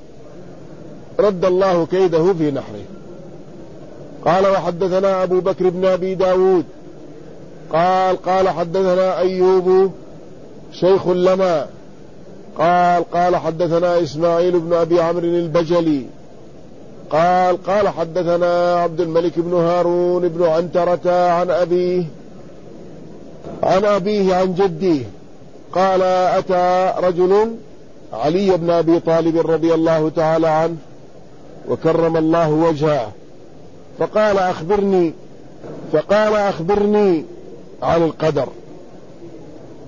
الله كيده في نحره. قال وحدثنا أبو بكر بن أبي داود قال قال حدثنا أيوب شيخ لنا قال قال حدثنا إسماعيل بن أبي عمرو البجلي قال قال حدثنا عبد الملك بن هارون بن عنترة عن أبيه عن أبيه عن جديه قال أتى رجل علي بن أبي طالب رضي الله تعالى عنه وكرم الله وجهه، فقال أخبرني فقال أخبرني عن القدر.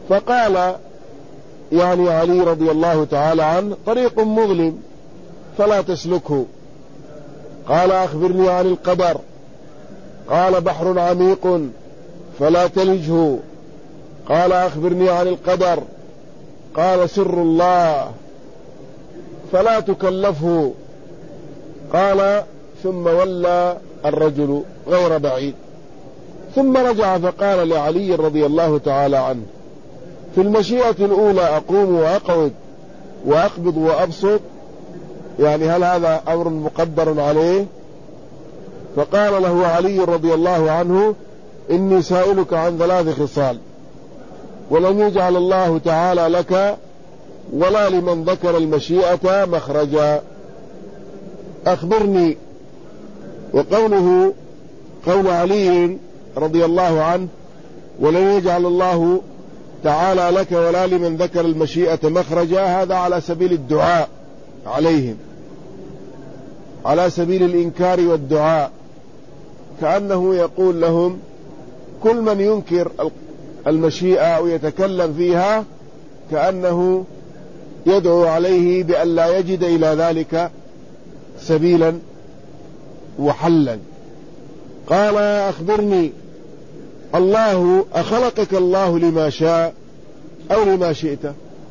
فقال يعني علي رضي الله تعالى عنه: طريق مظلم فلا تسلكه. قال: أخبرني عن القدر. قال: بحر عميق فلا تلجه. قال: أخبرني عن القدر. قال: سر الله فلا تكلفه. قال: ثم ولى الرجل غير بعيد، ثم رجع فقال لعلي رضي الله تعالى عنه: في المشيئة الأولى أقوم وأقعد وأقبض وأبسط، يعني هل هذا أمر مقدر عليه؟ فقال له علي رضي الله عنه: إني سائلك عن ثلاث خصال ولم يجعل الله تعالى لك ولا لمن ذكر المشيئة مخرجا، أخبرني. وقوله قول علي رضي الله عنه: ولن يجعل الله تعالى لك ولا لمن ذكر المشيئة مخرجا، هذا على سبيل الدعاء عليهم، على سبيل الإنكار والدعاء، كأنه يقول لهم: كل من ينكر المشيئة أو يتكلم فيها كأنه يدعو عليه بأن لا يجد إلى ذلك سبيلا وحلا. قال: أخبرني، الله أخلقك الله لما شاء أو لما شئت؟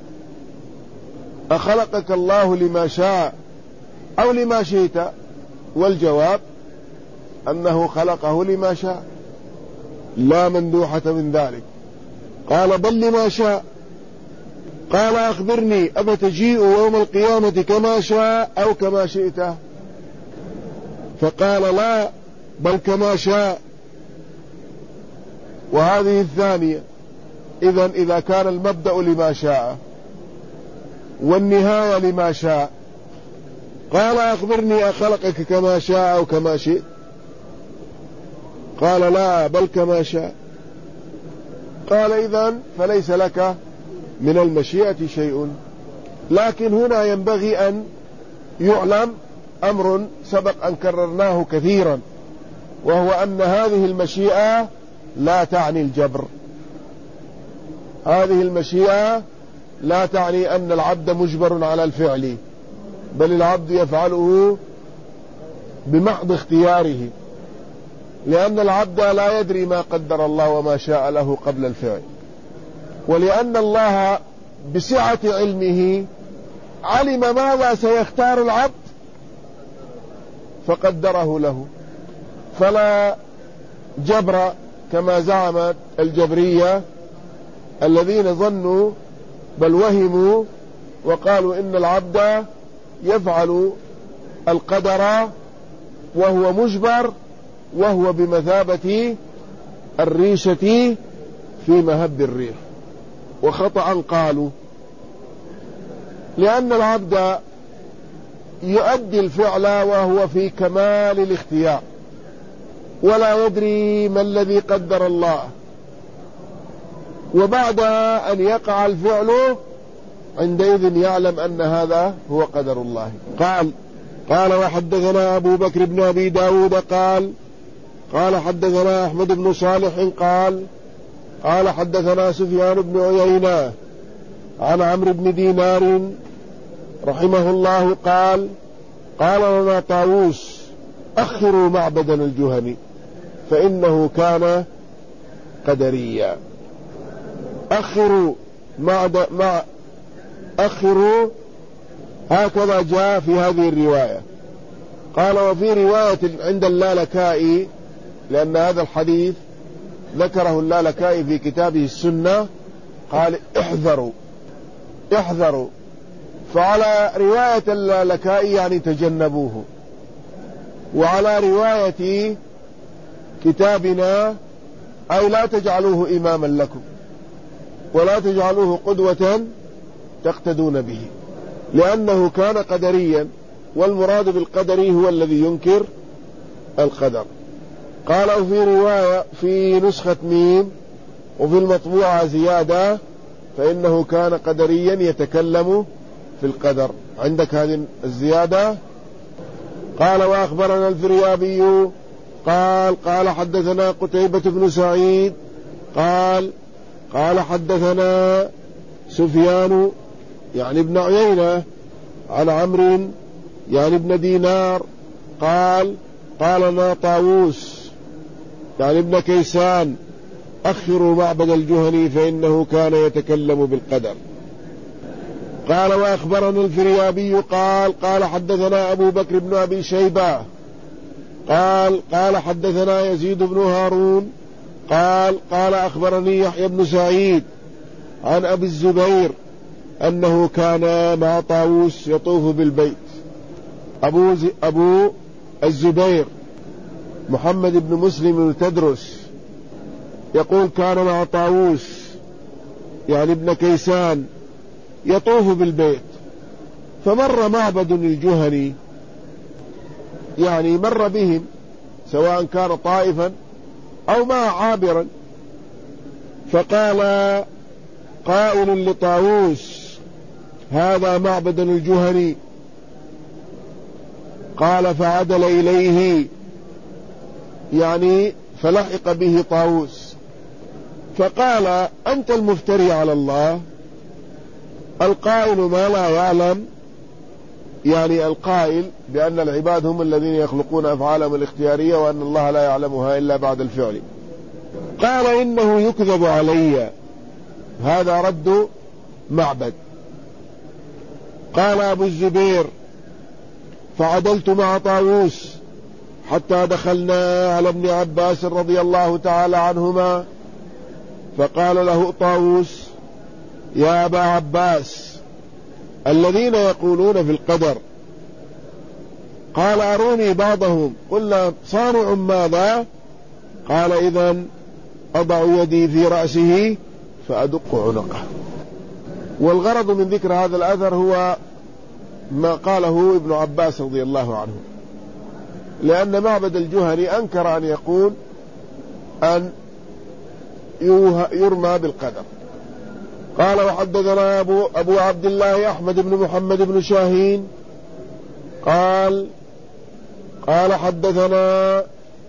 أخلقك الله لما شاء أو لما شئت؟ والجواب أنه خلقه لما شاء، لا مندوحة من ذلك. قال: بل لما شاء. قال: أخبرني، أفتجيء يوم القيامة كما شاء أو كما شئت؟ فقال: لا، بل كما شاء. وهذه الثانية. إذن إذا كان المبدأ لما شاء والنهاية لما شاء، قال: أخبرني، أخلقك كما شاء أو كما شئت؟ قال: لا، بل كما شاء. قال: إذن فليس لك من المشيئة شيء. لكن هنا ينبغي أن يعلم أمر سبق أن كررناه كثيرا، وهو أن هذه المشيئة لا تعني الجبر. هذه المشيئة لا تعني أن العبد مجبر على الفعل، بل العبد يفعله بمحض اختياره، لأن العبد لا يدري ما قدر الله وما شاء له قبل الفعل، ولأن الله بسعة علمه علم ماذا سيختار العبد فقدره له. فلا جبر كما زعمت الجبرية الذين ظنوا بل وهموا وقالوا إن العبد يفعل القدر وهو مجبر، وهو بمثابة الريشة في مهب الريح. وخطأ قالوا، لأن العبد يؤدي الفعل وهو في كمال الاختيار، ولا يدري ما الذي قدر الله، وبعد أن يقع الفعل عندئذ يعلم أن هذا هو قدر الله. قال قال وحدثنا أبو بكر بن أبي داود قال قال حدثنا أحمد بن صالح قال قال حدثنا سفيان بن عيينة عن عمرو بن دينار رحمه الله قال قال لنا طاووس: أخروا معبدا الجهني فإنه كان قدريا. أخروا مع مع أخروا هكذا جاء في هذه الرواية. قال: وفي رواية عند اللالكائي، لأن هذا الحديث ذكره اللالكائي في كتابه السنة، قال: احذروا احذروا. فعلى رواية اللالكائي يعني تجنبوه، وعلى رواية كتابنا أي لا تجعلوه إماما لكم ولا تجعلوه قدوة تقتدون به، لأنه كان قدريا، والمراد بالقدري هو الذي ينكر القدر. قال: في رواية في نسخة ميم وفي المطبوعة زيادة: فإنه كان قدريا يتكلم في القدر. عندك هذه الزيادة؟ قال: وأخبرنا الفريابي قال قال حدثنا قتيبة بن سعيد قال قال حدثنا سفيان يعني ابن عيينة عن عمرو يعني ابن دينار قال قال لنا طاووس يعني ابن كيسان أخروا معبد الجهني فإنه كان يتكلم بالقدر. قال وأخبرنا الفريابي قال قال حدثنا أبو بكر بن أبي شيبة قال قال حدثنا يزيد بن هارون قال قال أخبرني يحيى بن سعيد عن أبي الزبير أنه كان مع طاووس يطوف بالبيت. أبو, أبو الزبير محمد بن مسلم بن تدرس يقول كان مع طاووس يعني ابن كيسان يطوف بالبيت، فمر معبد الجهني يعني مر بهم سواء كان طائفا أو ما عابرا، فقال قائل لطاووس هذا معبد الجهني، قال فعدل إليه يعني فلحق به طاووس فقال أنت المفتري على الله، القائل ما لا يعلم يعني القائل بأن العباد هم الذين يخلقون أفعالهم الاختيارية وأن الله لا يعلمها إلا بعد الفعل. قال إنه يكذب علي، هذا رد معبد. قال أبو الزبير فعدلت مع طاووس حتى دخلنا على ابن عباس رضي الله تعالى عنهما، فقال له طاووس يا أبا عباس الذين يقولون في القدر، قال أروني بعضهم، قلنا صانع ماذا؟ قال إذن أضع يدي في رأسه فأدق عنقه. والغرض من ذكر هذا الأثر هو ما قاله ابن عباس رضي الله عنه، لأن معبد الجهني أنكر أن يقول أن يرمى بالقدر. قال وحدثنا أبو, أبو عبد الله أحمد بن محمد بن شاهين قال قال حدثنا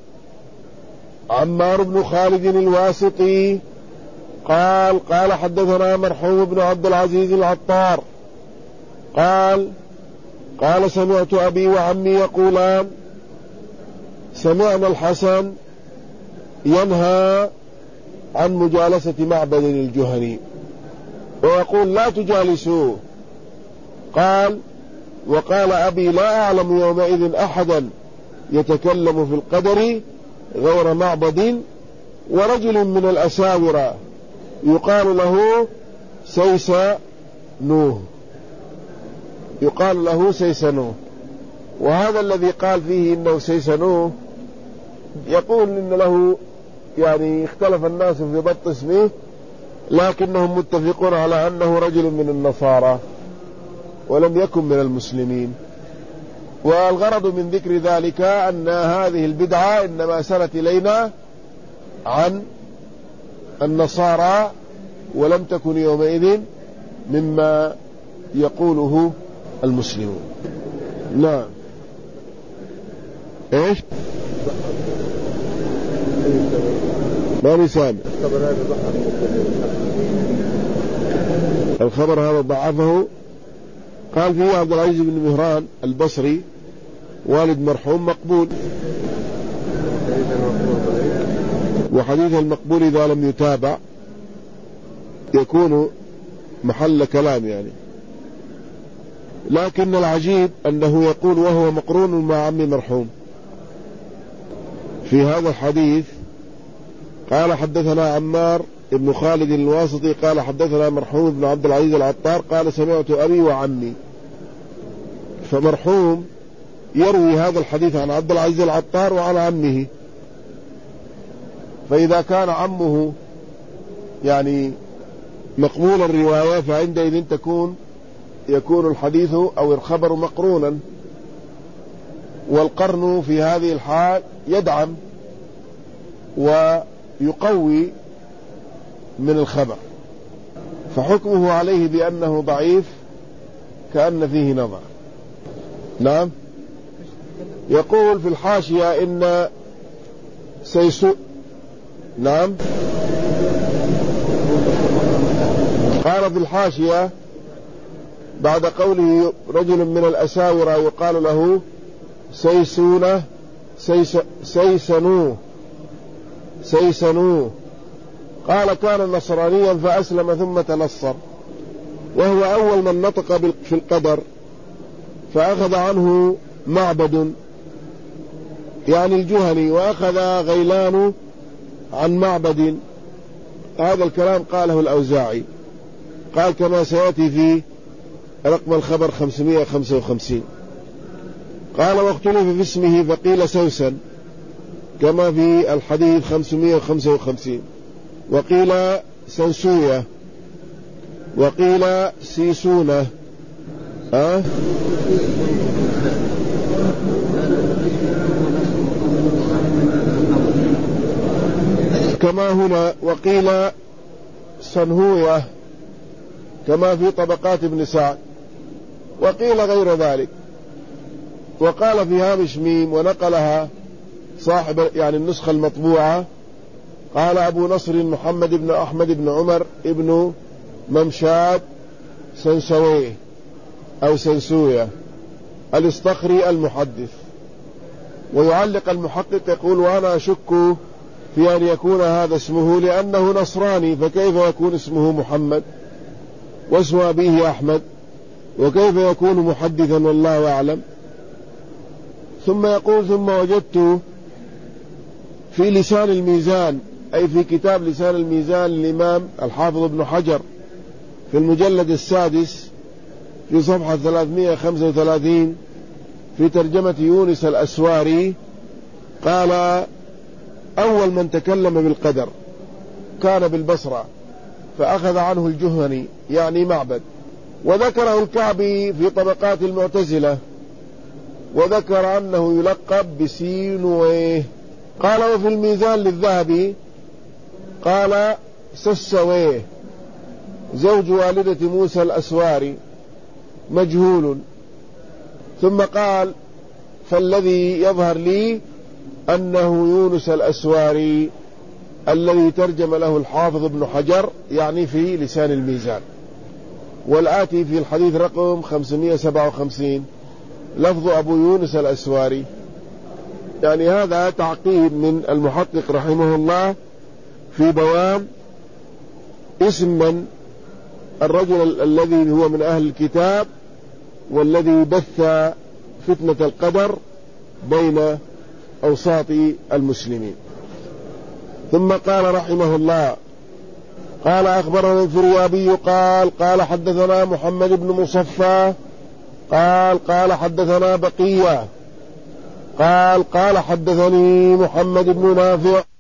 عمار بن خالد الواسطي قال قال حدثنا مرحوم بن عبد العزيز العطار قال قال سمعت أبي وعمي يقولان سمعنا الحسن ينهى عن مجالسة معبد الجهني ويقول لا تجالسوه. قال وقال أبي لا أعلم يومئذ أحدا يتكلم في القدر غير معبد ورجل من الأساورة يقال له سيسنوه يقال له سيسنوه وهذا الذي قال فيه إنه سيسنوه يقول إن له يعني اختلف الناس في ضبط اسمه، لكنهم متفقون على أنه رجل من النصارى ولم يكن من المسلمين. والغرض من ذكر ذلك أن هذه البدعة إنما سرت إلينا عن النصارى ولم تكن يومئذ مما يقوله المسلمون. نعم. ايش ما بيسامع الخبر هذا ضعفه. قال فيه عبد العزيز بن مهران البصري والد مرحوم مقبول، وحديث المقبول إذا لم يتابع يكون محل كلام يعني. لكن العجيب أنه يقول وهو مقرون مع عمي مرحوم في هذا الحديث. قال حدثنا عمار ابن خالد الواسطي قال حدثنا مرحوم بن عبد العزيز العطار قال سمعت أبي وعمي، فمرحوم يروي هذا الحديث عن عبد العزيز العطار وعن عمه، فإذا كان عمه يعني مقبول الرواية فعندئذ تكون يكون الحديث أو الخبر مقرونا، والقرن في هذه الحال يدعم ويقوي من الخبر، فحكمه عليه بأنه ضعيف كأن فيه نظر. نعم. يقول في الحاشية إن سيسوء. نعم. قال في الحاشية بعد قوله رجل من الأساورة يقال له سيسونة سيس سيسنوه سيسنوه قال كان نصرانيا فأسلم ثم تنصر، وهو أول من نطق في القدر، فأخذ عنه معبد يعني الجهني، وأخذ غيلان عن معبد. هذا الكلام قاله الأوزاعي، قال كما سيأتي في رقم الخبر خمسمائة وخمسة وخمسين. قال واختلف في اسمه فقيل سوسن كما في الحديث خمسمائة وخمسة وخمسين، وقيل سنسوية، وقيل سيسونة. أه؟ كما هنا، وقيل سنهوية كما في طبقات ابن سعد، وقيل غير ذلك. وقال في هامش ميم ونقلها صاحب يعني النسخة المطبوعة، قال أبو نصر محمد بن أحمد بن عمر ابن ممشاد سنسويه أو سنسوية الاصطخري المحدث. ويعلق المحقق يقول وأنا أشك في أن يكون هذا اسمه لأنه نصراني، فكيف يكون اسمه محمد واسم أبيه أحمد، وكيف يكون محدثا والله أعلم. ثم يقول ثم وجدت في لسان الميزان، أي في كتاب لسان الميزان للإمام الحافظ ابن حجر في المجلد السادس في صفحة ثلاثمائة وخمسة وثلاثين في ترجمة يونس الأسواري، قال أول من تكلم بالقدر كان بالبصرة فأخذ عنه الجهني يعني معبد، وذكره الكعبي في طبقات المعتزلة، وذكر أنه يلقب بسينويه. قال وفي الميزان للذهبي قال سسويه زوج والدة موسى الأسواري مجهول. ثم قال فالذي يظهر لي أنه يونس الأسواري الذي ترجم له الحافظ ابن حجر يعني في لسان الميزان. والآتي في الحديث رقم خمسمائة وسبعة وخمسين لفظ أبو يونس الأسواري. يعني هذا تعقيب من المحقق رحمه الله في بيان اسم من الرجل الذي هو من أهل الكتاب والذي بث فتنة القدر بين أوساط المسلمين. ثم قال رحمه الله قال أخبرنا الفريابي قال قال حدثنا محمد بن مصفى قال قال حدثنا بقية قال قال حدثني محمد بن نافع